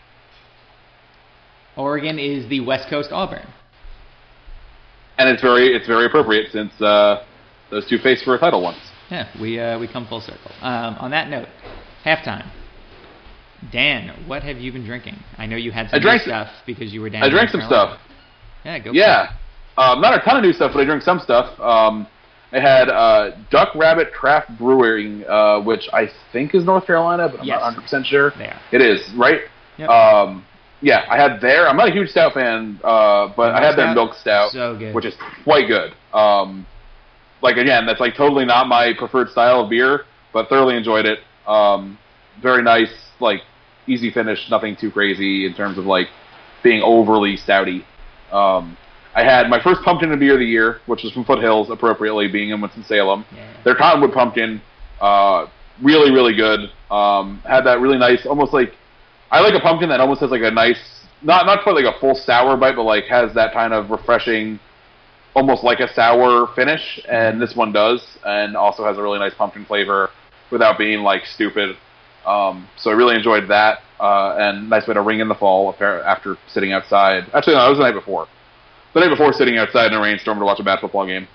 Speaker 1: Oregon is the West Coast Auburn,
Speaker 2: and it's very appropriate since those two faced for a title once.
Speaker 1: Yeah, we come full circle. On that note, halftime. Dan, what have you been drinking? I know you had some new stuff because you were down.
Speaker 2: I drank some stuff.
Speaker 1: Yeah, go for it.
Speaker 2: Not a ton of new stuff, but I drank some stuff. I had Duck Rabbit Craft Brewing, which I think is North Carolina, but I'm not 100% sure.
Speaker 1: They are.
Speaker 2: It is, right?
Speaker 1: Yep.
Speaker 2: I had their... I'm not a huge stout fan, but I had their milk stout,
Speaker 1: so good,
Speaker 2: which is quite good. Again, that's totally not my preferred style of beer, but thoroughly enjoyed it. Very nice, easy finish, nothing too crazy in terms of being overly stouty. I had my first pumpkin beer of the year, which was from Foothills, appropriately, being in Winston-Salem.
Speaker 1: Yeah.
Speaker 2: Their Cottonwood Pumpkin, really, really good. Had that really nice, almost I like a pumpkin that almost has a nice, not quite a full sour bite, but has that kind of refreshing, almost like a sour finish, and this one does, and also has a really nice pumpkin flavor without being stupid. So I really enjoyed that, and nice way to ring in the fall after sitting outside. Actually, no, it was the night before. The night before, sitting outside in a rainstorm to watch a bad football game.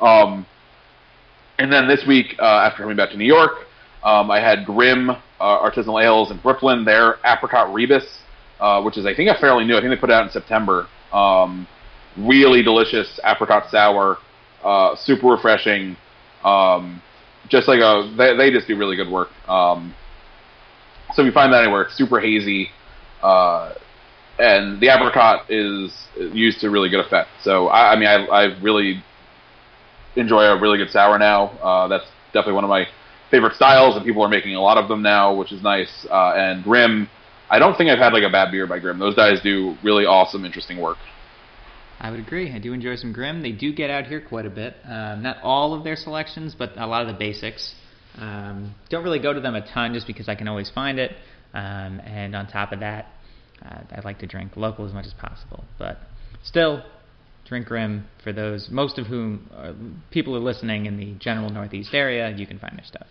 Speaker 2: And then this week, after coming back to New York, I had Grimm Artisanal Ales in Brooklyn, their Apricot Rebus, which is, I think, fairly new. I think they put it out in September. Really delicious apricot sour, super refreshing. They just do really good work. So if you find that anywhere, it's super hazy, and the apricot is used to really good effect. So I really enjoy a really good sour now. That's definitely one of my favorite styles, and people are making a lot of them now, which is nice. And Grimm, I don't think I've had a bad beer by Grimm. Those guys do really awesome, interesting work.
Speaker 1: I would agree. I do enjoy some Grimm. They do get out here quite a bit. Not all of their selections, but a lot of the basics. Don't really go to them a ton just because I can always find it. And on top of that, I like to drink local as much as possible. But still, drink Grimm. For those, most of whom people are listening in the general Northeast area, you can find their stuff.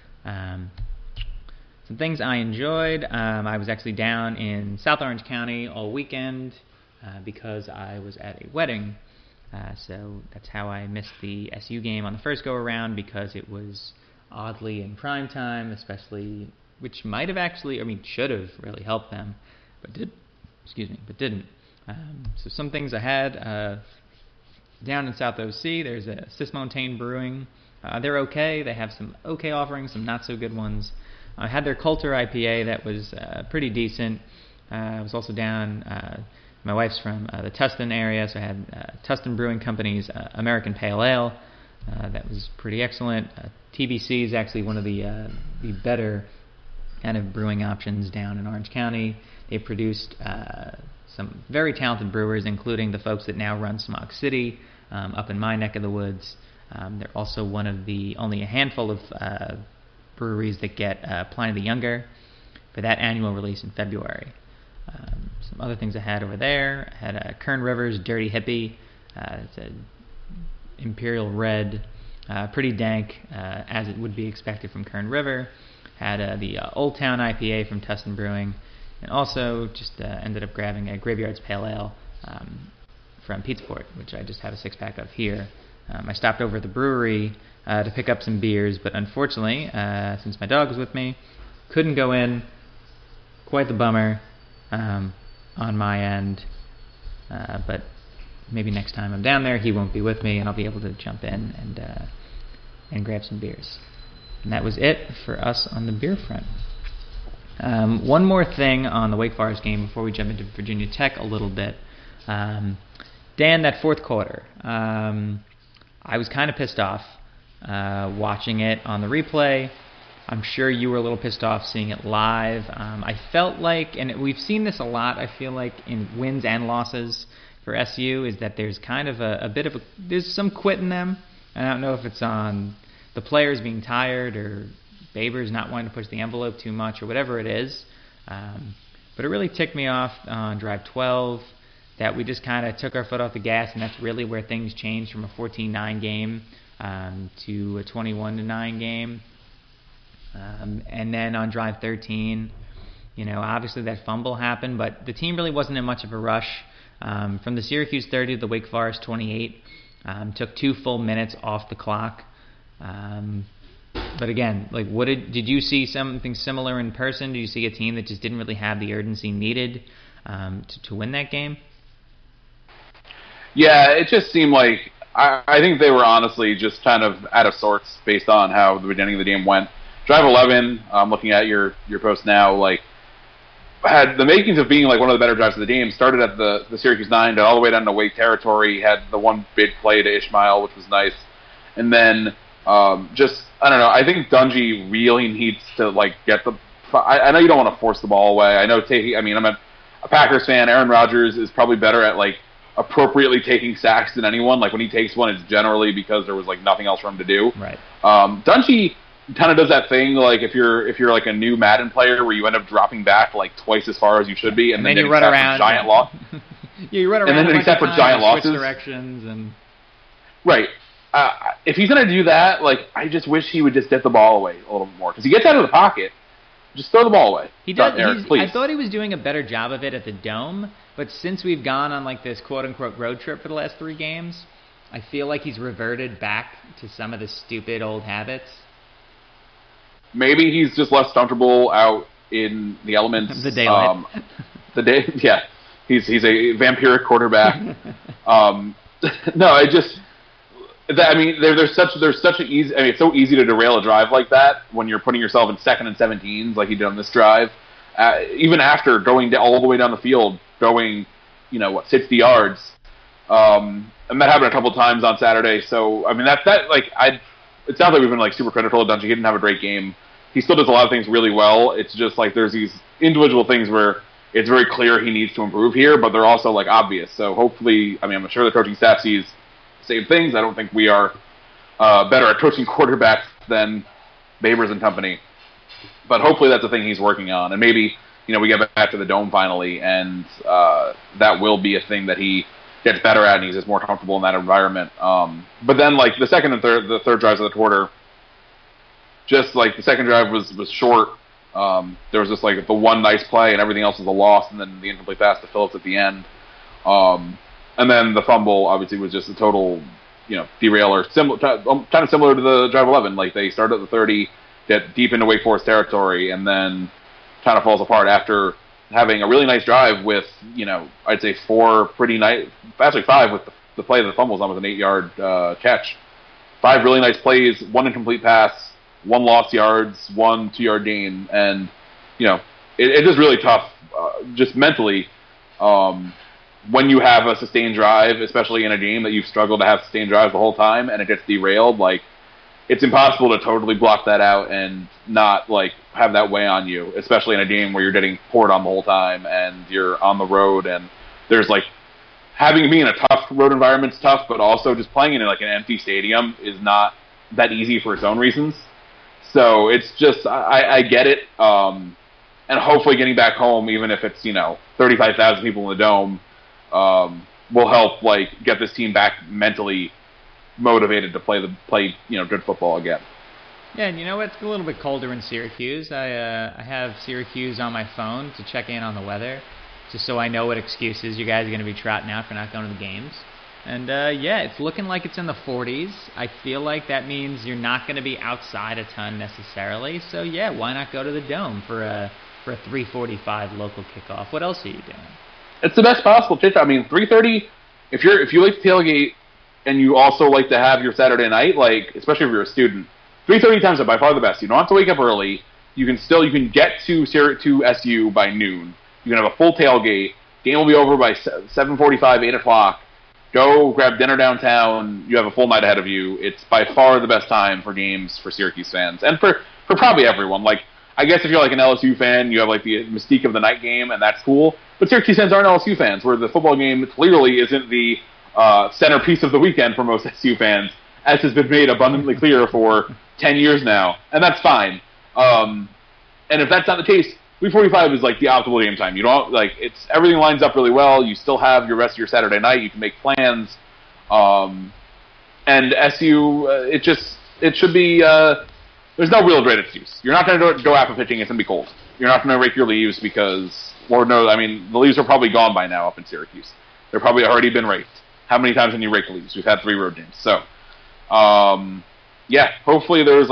Speaker 1: Some things I enjoyed. I was actually down in South Orange County all weekend because I was at a wedding. So that's how I missed the SU game on the first go-around, because it was oddly in prime time, especially, which might have actually, should have really helped them, but didn't. So some things I had down in South OC. There's a Cismontane Brewing. They're okay. They have some okay offerings, some not so good ones. I had their Coulter IPA that was pretty decent. I was also down. My wife's from the Tustin area, so I had Tustin Brewing Company's American Pale Ale. That was pretty excellent. TBC is actually one of the better kind of brewing options down in Orange County. They produced some very talented brewers, including the folks that now run Smog City up in my neck of the woods. They're also one of only a handful of breweries that get Pliny the Younger for that annual release in February. Some other things I had over there. I had Kern River's Dirty Hippie. It's an Imperial Red, pretty dank, as it would be expected from Kern River. Had the Old Town IPA from Tustin Brewing, and also just ended up grabbing a Graveyard's Pale Ale from Pizzaport, which I just have a 6-pack of here. I stopped over at the brewery to pick up some beers, but unfortunately, since my dog was with me, couldn't go in. quite the bummer on my end. But maybe next time I'm down there, he won't be with me, and I'll be able to jump in and grab some beers. And that was it for us on the beer front. One more thing on the Wake Forest game before we jump into Virginia Tech a little bit. Dan, that fourth quarter, I was kind of pissed off watching it on the replay. I'm sure you were a little pissed off seeing it live. I felt like, and we've seen this a lot, I feel like in wins and losses for SU, is that there's kind of a bit of there's some quit in them. I don't know if it's on the players being tired or Babers not wanting to push the envelope too much or whatever it is. But it really ticked me off on drive 12 that we just kind of took our foot off the gas, and that's really where things changed from a 14-9 game to a 21-9 game. And then on drive 13, obviously that fumble happened, but the team really wasn't in much of a rush. From the Syracuse 30 to the Wake Forest 28, took 2 full minutes off the clock. But again, did you see something similar in person? Did you see a team that just didn't really have the urgency needed to win that game?
Speaker 2: Yeah, it just seemed like I think they were honestly just kind of out of sorts based on how the beginning of the game went. Drive 11, I'm looking at your post now, had the makings of being one of the better drives of the game. Started at the Syracuse 9, all the way down to Wake territory, had the one big play to Ishmael, which was nice. And then I don't know, I think Dungey really needs to get the... I know you don't want to force the ball away. I know I'm a Packers fan. Aaron Rodgers is probably better at appropriately taking sacks than anyone. When he takes one, it's generally because there was nothing else for him to do.
Speaker 1: Right.
Speaker 2: Dungey kind of does that thing if you're a new Madden player where you end up dropping back twice as far as you should be, and then
Speaker 1: you run around
Speaker 2: giant loss.
Speaker 1: Yeah, you run around
Speaker 2: and then except for giant losses,
Speaker 1: switch directions and
Speaker 2: right. If he's gonna do that, I just wish he would just get the ball away a little bit more, because he gets out of the pocket. Just throw the ball away.
Speaker 1: He does.
Speaker 2: Eric, please.
Speaker 1: I thought he was doing a better job of it at the Dome, but since we've gone on this quote-unquote road trip for the last 3 games, I feel like he's reverted back to some of the stupid old habits.
Speaker 2: Maybe he's just less comfortable out in the elements.
Speaker 1: The daylight.
Speaker 2: Yeah. He's a vampiric quarterback. No, there's such an easy. It's so easy to derail a drive like that when you're putting yourself in 2nd and 17s like he did on this drive. Even after going all the way down the field, going 60 yards, and that happened a couple times on Saturday. So it sounds like we've been super critical of Dungey. He didn't have a great game. He still does a lot of things really well. It's just there's these individual things where it's very clear he needs to improve here, but they're also obvious. So hopefully, I'm sure the coaching staff sees the same things. I don't think we are better at coaching quarterbacks than Babers and company, but hopefully that's the thing he's working on. And maybe we get back to the Dome finally, and that will be a thing that he gets better at, and he's just more comfortable in that environment. But then the second and the third drives of the quarter, just the second drive was short. There was just the one nice play, and everything else was a loss, and then the incomplete pass to Phillips at the end. And then the fumble obviously was just a total, derailer, kind of similar to the drive 11. They started at the 30, get deep into Wake Forest territory, and then kind of falls apart after having a really nice drive with, I'd say 4 pretty nice, actually 5 with the play that the fumbles on with an 8-yard catch. 5 really nice plays, 1 incomplete pass, 1 lost yards, 1 2-yard gain, and it's just really tough, just mentally. When you have a sustained drive, especially in a game that you've struggled to have sustained drives the whole time, and it gets derailed, it's impossible to totally block that out and not have that weigh on you, especially in a game where you're getting poured on the whole time and you're on the road, and there's having to be in a tough road environment's tough, but also just playing in an empty stadium is not that easy for its own reasons. So it's just I get it, and hopefully getting back home, even if it's 35,000 people in the Dome, will help get this team back mentally motivated to play good football again.
Speaker 1: Yeah, and it's a little bit colder in Syracuse. I have Syracuse on my phone to check in on the weather, just so I know what excuses you guys are going to be trotting out for not going to the games. And it's looking like it's in the 40s. I feel like that means you're not going to be outside a ton necessarily. So why not go to the Dome for a for a 3:45 local kickoff. What else are you doing?
Speaker 2: It's the best possible pitch. I mean, 3:30. If you like to tailgate and you also like to have your Saturday night, like especially if you're a student, 3:30 times are by far the best. You don't have to wake up early. You can get to SU by noon. You can have a full tailgate. Game will be over by 7:45, 8 o'clock. Go grab dinner downtown. You have a full night ahead of you. It's by far the best time for games for Syracuse fans and for probably everyone. Like, I guess if you're like an LSU fan, you have like the mystique of the night game, and that's cool. But Syracuse fans aren't LSU fans, where the football game clearly isn't the centerpiece of the weekend for most SU fans, as has been made abundantly clear for 10 years now, and that's fine. And if that's not the case, 3:45 is like the optimal game time. You don't everything lines up really well. You still have your rest of your Saturday night. You can make plans. And SU, it should be. There's no real great excuse. You're not going to go after pitching. It's going to be cold. You're not going to rake your leaves because Lord knows. I mean, the leaves are probably gone by now up in Syracuse. They're probably already been raked. How many times can you rake leaves? We've had 3 road games. So, yeah. Hopefully there's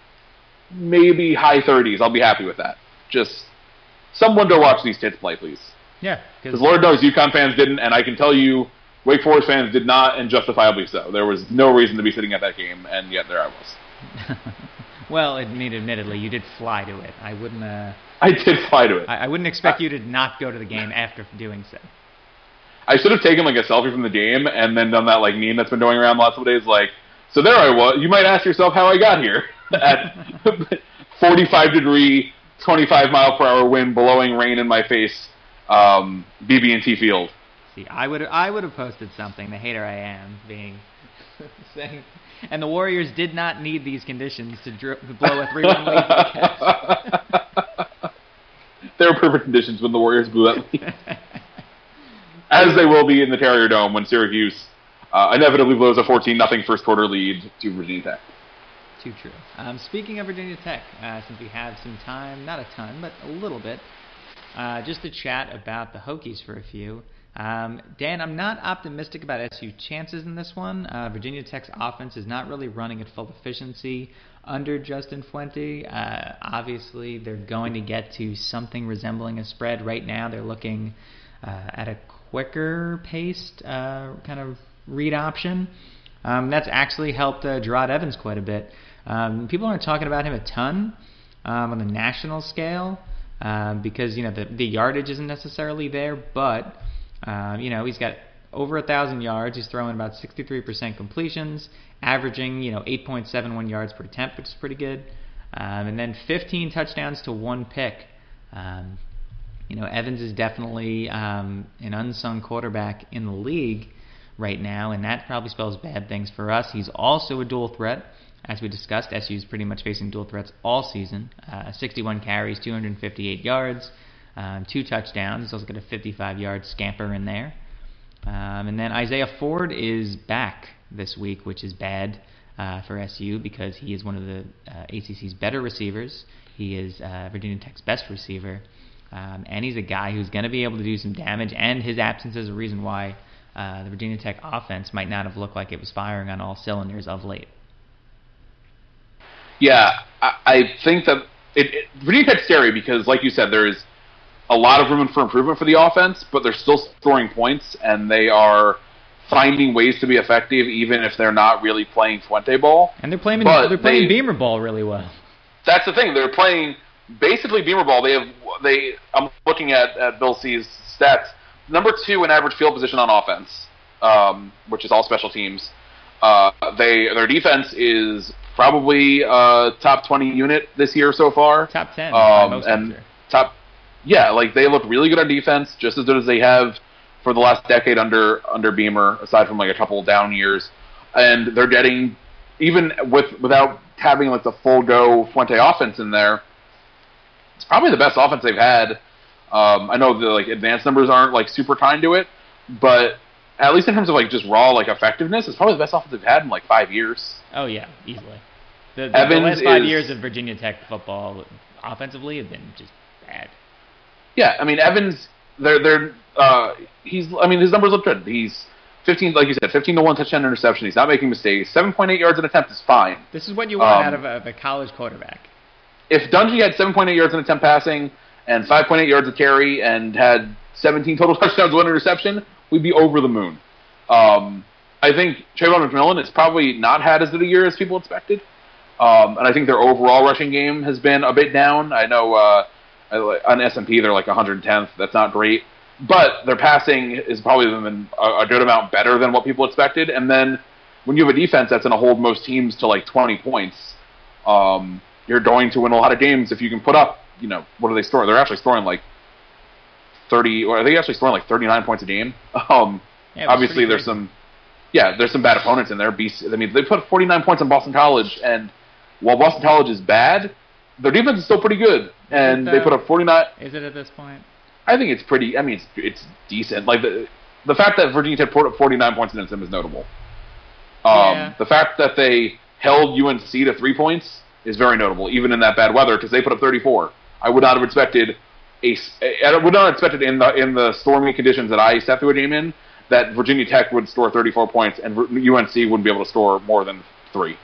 Speaker 2: maybe high 30s. I'll be happy with that. Just someone to watch these tits play, please.
Speaker 1: Yeah.
Speaker 2: Because Lord knows UConn fans didn't, and I can tell you Wake Forest fans did not, and justifiably so. There was no reason to be sitting at that game, and yet there I was.
Speaker 1: Well, admittedly, you did fly to it. I wouldn't.
Speaker 2: I did fly to it.
Speaker 1: I wouldn't expect you to not go to the game after doing so.
Speaker 2: I should have taken a selfie from the game and then done that meme that's been going around lots of days. So there I was. You might ask yourself how I got here at 45-degree, 25-mile-per-hour wind, blowing rain in my face, BB&T Field.
Speaker 1: See, I would have posted something. The hater I am, saying, and the Warriors did not need these conditions to blow a 3-1 lead to the Cavs.
Speaker 2: There were perfect conditions when the Warriors blew that lead. As they will be in the Carrier Dome when Syracuse inevitably blows a 14-0 first quarter lead to Virginia Tech.
Speaker 1: Too true. Speaking of Virginia Tech, since we have some time, not a ton, but a little bit, just to chat about the Hokies for a few. Dan, I'm not optimistic about SU chances in this one. Virginia Tech's offense is not really running at full efficiency under Justin Fuente. Obviously, they're going to get to something resembling a spread. Right now, they're looking at a quicker-paced kind of read option. That's actually helped Gerard Evans quite a bit. People aren't talking about him a ton on the national scale because the yardage isn't necessarily there, but he's got over 1,000 yards. He's throwing about 63% completions, averaging 8.71 yards per attempt, which is pretty good, and then 15 touchdowns to 1 pick. Evans is definitely an unsung quarterback in the league right now, and that probably spells bad things for us. He's also a dual threat. As we discussed, SU's pretty much facing dual threats all season. 61 carries, 258 yards, 2 touchdowns. He's also got a 55-yard scamper in there. And then Isaiah Ford is back this week, which is bad for SU because he is one of the ACC's better receivers. He is Virginia Tech's best receiver. And he's a guy who's going to be able to do some damage, and his absence is a reason why the Virginia Tech offense might not have looked like it was firing on all cylinders of late.
Speaker 2: Yeah, I think that Virginia Tech's scary because, like you said, there is a lot of room for improvement for the offense, but they're still scoring points, and they are finding ways to be effective even if they're not really playing Fuente ball.
Speaker 1: And they're playing Beamer ball really well.
Speaker 2: That's the thing. They're playing basically Beamer ball. I'm looking at Bill C's stats. Number 2 in average field position on offense, which is all special teams. Their defense is probably top 20 unit this year so far.
Speaker 1: Top 10. And
Speaker 2: they look really good on defense, just as good as they have for the last decade under Beamer, aside from a couple of down years. And they're getting, even without having the full go Fuente offense in there, it's probably the best offense they've had. I know the advanced numbers aren't super kind to it, but at least in terms of just raw effectiveness, it's probably the best offense they've had in 5 years.
Speaker 1: Oh yeah, easily. The last 5 years of Virginia Tech football offensively have been just bad.
Speaker 2: Yeah, I mean Evans, his numbers look good. He's 15, like you said, 15 to 1 touchdown interception. He's not making mistakes. 7.8 yards an attempt is fine.
Speaker 1: This is what you want out of a college quarterback.
Speaker 2: If Dungy had 7.8 yards an attempt passing and 5.8 yards a carry and had 17 total touchdowns, 1 interception, we'd be over the moon. I think Trayvon McMillan has probably not had as good a year as people expected. And I think their overall rushing game has been a bit down. I know on S&P they're like 110th. That's not great. But their passing is probably been a good amount better than what people expected. And then when you have a defense that's going to hold most teams to like 20 points, you're going to win a lot of games if you can put up, what do they score? They're actually scoring like 30, or are they actually scoring like 39 points a game? Obviously there's some bad opponents in there. I mean, they put 49 points on Boston College, and while Boston College is bad, their defense is still pretty good. And they put up 49.
Speaker 1: Is it at this point?
Speaker 2: I think it's pretty. I mean, it's decent. Like the fact that Virginia Tech put up 49 points against them is notable. The fact that they held UNC to 3 points is very notable, even in that bad weather, because they put up 34. I would not have expected in the stormy conditions that I sat through a game in that Virginia Tech would score 34 points and UNC wouldn't be able to score more than 3.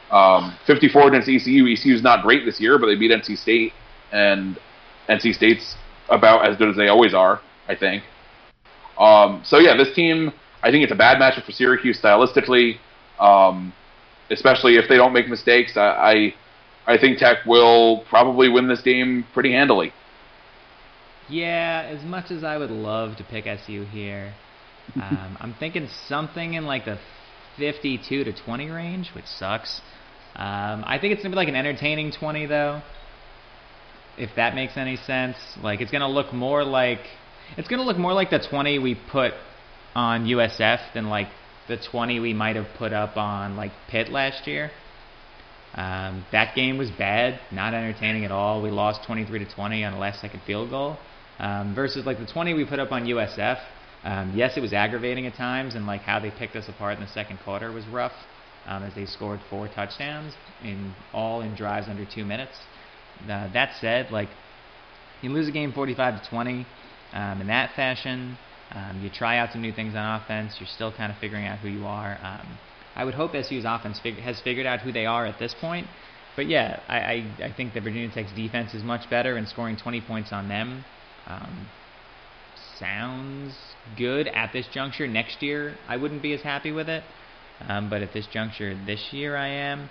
Speaker 2: 54 against ECU. ECU's not great this year, but they beat NC State, and NC State's about as good as they always are, I think. This team, I think it's a bad matchup for Syracuse stylistically, especially if they don't make mistakes. I think Tech will probably win this game pretty handily.
Speaker 1: Yeah, as much as I would love to pick SU here, I'm thinking something in like the 52-20 range, which sucks. I think it's going to be like an entertaining 20, though, if that makes any sense. Like, it's going to look more like the 20 we put on USF than like the 20 we might have put up on like Pitt last year. That game was bad, not entertaining at all. We lost 23-20 on a last-second field goal. Versus like the 20 we put up on USF. Yes, it was aggravating at times, and like how they picked us apart in the second quarter was rough, as they scored 4 touchdowns in drives under 2 minutes. That said, like, you lose a game 45-20 in that fashion. You try out some new things on offense. You're still kind of figuring out who you are. I would hope SU's offense has figured out who they are at this point. But yeah, I think that Virginia Tech's defense is much better, and scoring 20 points on them sounds good at this juncture. Next year, I wouldn't be as happy with it. But at this juncture this year, I am.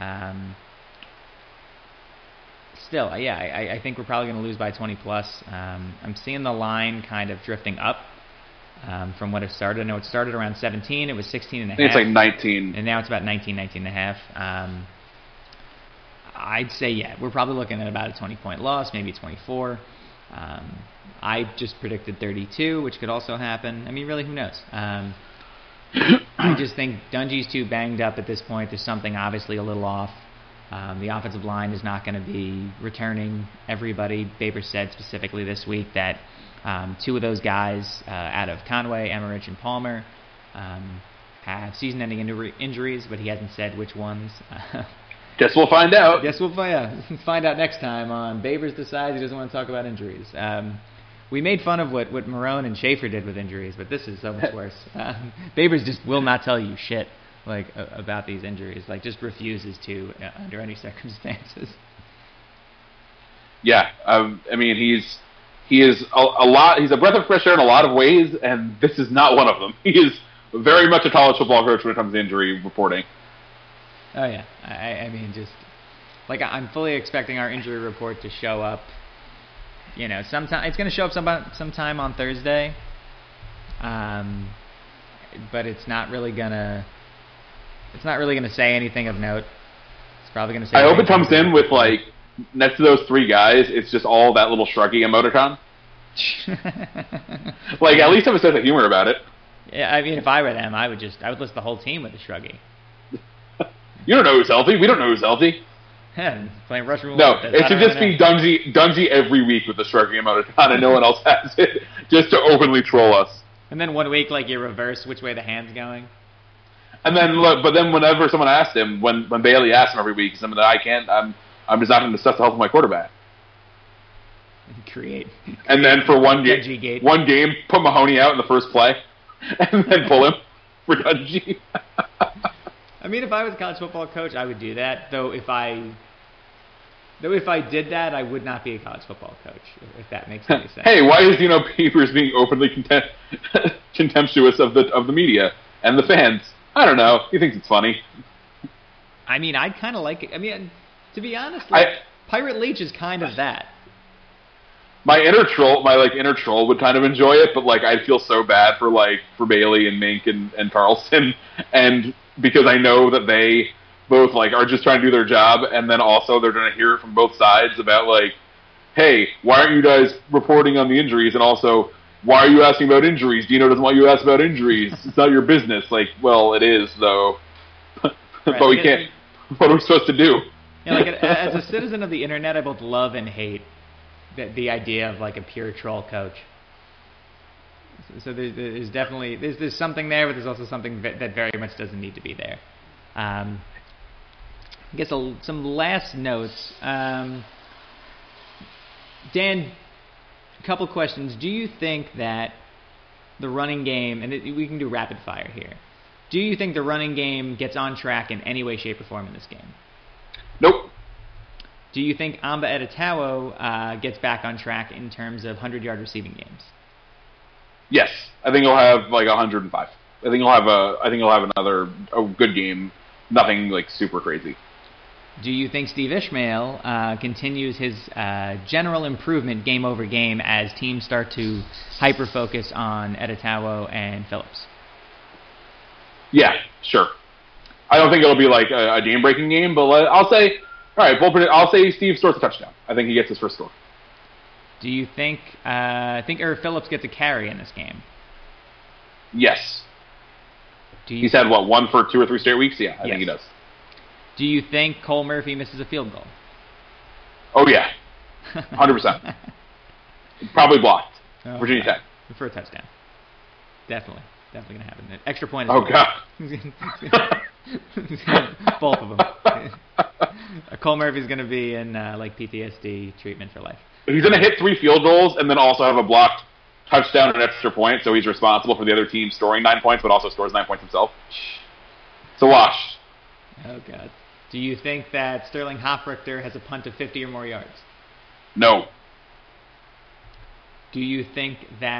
Speaker 1: Still, yeah, I think we're probably going to lose by 20 plus. I'm seeing the line kind of drifting up from what it started. I know it started around 17. It was 16 and a half.
Speaker 2: I think it's like 19.
Speaker 1: And now it's about 19 and a half. I'd say, yeah, we're probably looking at about a 20-point loss, maybe 24. I just predicted 32, which could also happen. I mean, really, who knows? I just think Dungy's too banged up at this point. There's something obviously a little off. The offensive line is not going to be returning everybody. Baber said specifically this week that 2 of those guys out of Conway, Emmerich, and Palmer have season-ending injuries, but he hasn't said which ones.
Speaker 2: Guess we'll find out.
Speaker 1: We'll find out next time on Babers decides he doesn't want to talk about injuries. We made fun of what Marone and Schaefer did with injuries, but this is so much worse. Babers just will not tell you shit about these injuries. Like, just refuses to under any circumstances.
Speaker 2: Yeah, I mean he is a lot. He's a breath of fresh air in a lot of ways, and this is not one of them. He is very much a college football coach when it comes to injury reporting.
Speaker 1: Oh yeah, I mean, just like I'm fully expecting our injury report to show up. Sometime it's going to show up sometime on Thursday. But it's not really gonna say anything of note. It's probably gonna say.
Speaker 2: I hope it comes in with like next to those 3 guys. It's just all that little shruggy emoticon. Like, at least have a sense of humor about it.
Speaker 1: Yeah, I mean, if I were them, I would list the whole team with a shruggy.
Speaker 2: You don't know who's healthy. We don't know who's healthy.
Speaker 1: Playing Rush Rule.
Speaker 2: No, it should just be Dungy every week with the shrugging emoticon, and no one else has it, just to openly troll us.
Speaker 1: And then one week, like, you reverse which way the hand's going.
Speaker 2: And then look, but then whenever someone asked him, when Bailey asked him every week, something that I'm just not going to discuss the health of my quarterback.
Speaker 1: Create.
Speaker 2: And then for one game, put Mahoney out in the first play, and then pull him for Dungy.
Speaker 1: I mean, if I was a college football coach, I would do that. Though, if I Though if I did that, I would not be a college football coach, if that makes any sense.
Speaker 2: Hey, why is Dino Papers being openly contemptuous of the media and the fans? I don't know. He thinks it's funny.
Speaker 1: I mean, I kind of like it. I mean, to be honest, Pirate Leach is kind of that.
Speaker 2: My inner troll would kind of enjoy it, but like I'd feel so bad for Bailey and Mink and Carlson, and because I know that they both like are just trying to do their job, and then also they're going to hear it from both sides about like, hey, why aren't you guys reporting on the injuries, and also why are you asking about injuries? Dino doesn't want you to ask about injuries. It's not your business. Like, well, it is though,
Speaker 1: right,
Speaker 2: but we can't. What are we supposed to do?
Speaker 1: Yeah, like as a citizen of the internet, I both love and hate the idea of like a pure troll coach. So there's definitely there's something there, but there's also something that very much doesn't need to be there. I guess some last notes. Dan, a couple questions. Do you think that the running game, and we can do rapid fire here, do you think the running game gets on track in any way, shape, or form in this game?
Speaker 2: Nope.
Speaker 1: Do you think Amba Edetawo gets back on track in terms of 100-yard receiving games?
Speaker 2: Yes, I think he'll have like 105. I think he'll have another good game. Nothing like super crazy.
Speaker 1: Do you think Steve Ishmael continues his general improvement game over game as teams start to hyper-focus on Edetawo and Phillips?
Speaker 2: Yeah, sure. I don't think it'll be like a game-breaking game, but I'll say, all right, I'll say Steve scores a touchdown. I think he gets his first score.
Speaker 1: Do you think Irv Phillips gets a carry in this game?
Speaker 2: Yes. He's had, one for 2 or 3 straight weeks? Yeah, I think he does.
Speaker 1: Do you think Cole Murphy misses a field goal?
Speaker 2: Oh, yeah. 100%. Probably blocked. Virginia Tech.
Speaker 1: For a touchdown. Definitely going to happen. An extra point.
Speaker 2: Oh, God.
Speaker 1: Both of them. Cole Murphy's going to be in PTSD treatment for life.
Speaker 2: He's going to hit 3 field goals and then also have a blocked touchdown and an extra point, so he's responsible for the other team scoring 9 points, but also scores 9 points himself. It's a wash.
Speaker 1: Oh, God. Do you think that Sterling Hofrichter has a punt of 50 or more yards?
Speaker 2: No.
Speaker 1: Do you think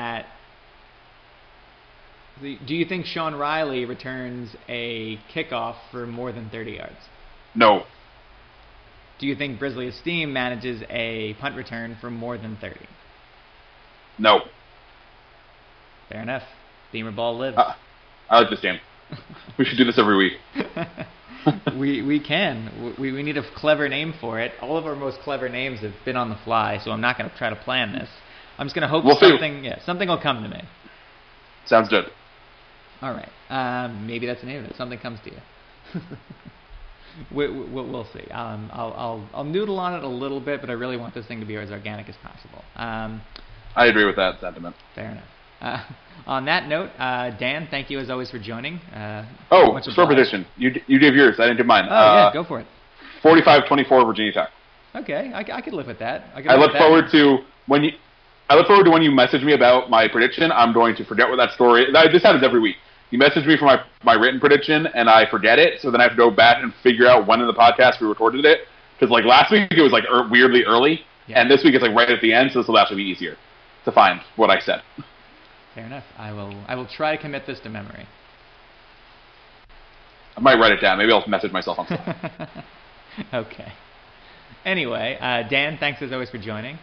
Speaker 1: Sean Riley returns a kickoff for more than 30 yards?
Speaker 2: No.
Speaker 1: Do you think Brisley Esteem manages a punt return for more than 30?
Speaker 2: No.
Speaker 1: Fair enough. Beamer ball lives.
Speaker 2: I like this game. We should do this every week.
Speaker 1: We can. We need a clever name for it. All of our most clever names have been on the fly, so I'm not going to try to plan this. I'm just going to hope something will come to me.
Speaker 2: Sounds good.
Speaker 1: All right. Maybe that's the name of it. Something comes to you. We'll see. I'll noodle on it a little bit, but I really want this thing to be as organic as possible.
Speaker 2: I agree with that sentiment.
Speaker 1: Fair enough. On that note, Dan, thank you as always for joining.
Speaker 2: Score prediction. You gave yours. I didn't do mine.
Speaker 1: Yeah, go for it.
Speaker 2: 45-24 Virginia Tech.
Speaker 1: Okay, I could live with that.
Speaker 2: I look forward to when you message me about my prediction. I'm going to forget what that story. This happens every week. You message me for my written prediction, and I forget it. So then I have to go back and figure out when in the podcast we recorded it. Because like last week it was like weirdly early, and this week it's like right at the end. So this will actually be easier to find what I said.
Speaker 1: Fair enough. I will try to commit this to memory.
Speaker 2: I might write it down. Maybe I'll message myself on Slack.
Speaker 1: Okay. Anyway, Dan, thanks as always for joining.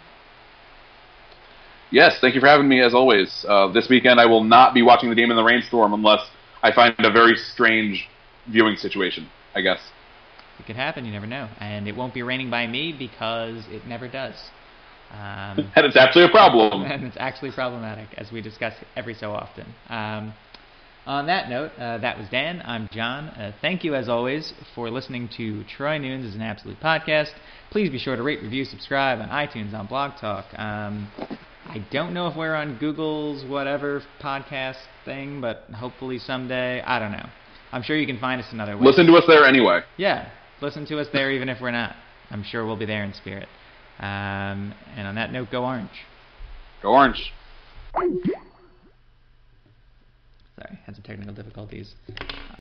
Speaker 2: Yes, thank you for having me as always. This weekend I will not be watching the game in the rainstorm unless I find a very strange viewing situation, I guess.
Speaker 1: It could happen, you never know. And it won't be raining by me because it never does.
Speaker 2: And it's actually a problem.
Speaker 1: And it's actually problematic, as we discuss every so often. On that note, that was Dan. I'm John. Thank you, as always, for listening to Troy Nunes is an Absolute Podcast. Please be sure to rate, review, subscribe on iTunes, on Blog Talk. I don't know if we're on Google's whatever podcast thing, but hopefully someday. I don't know. I'm sure you can find us another way.
Speaker 2: Listen to us there anyway.
Speaker 1: Yeah, listen to us there even if we're not. I'm sure we'll be there in spirit. And on that note, go Orange.
Speaker 2: Go Orange.
Speaker 1: Sorry, had some technical difficulties.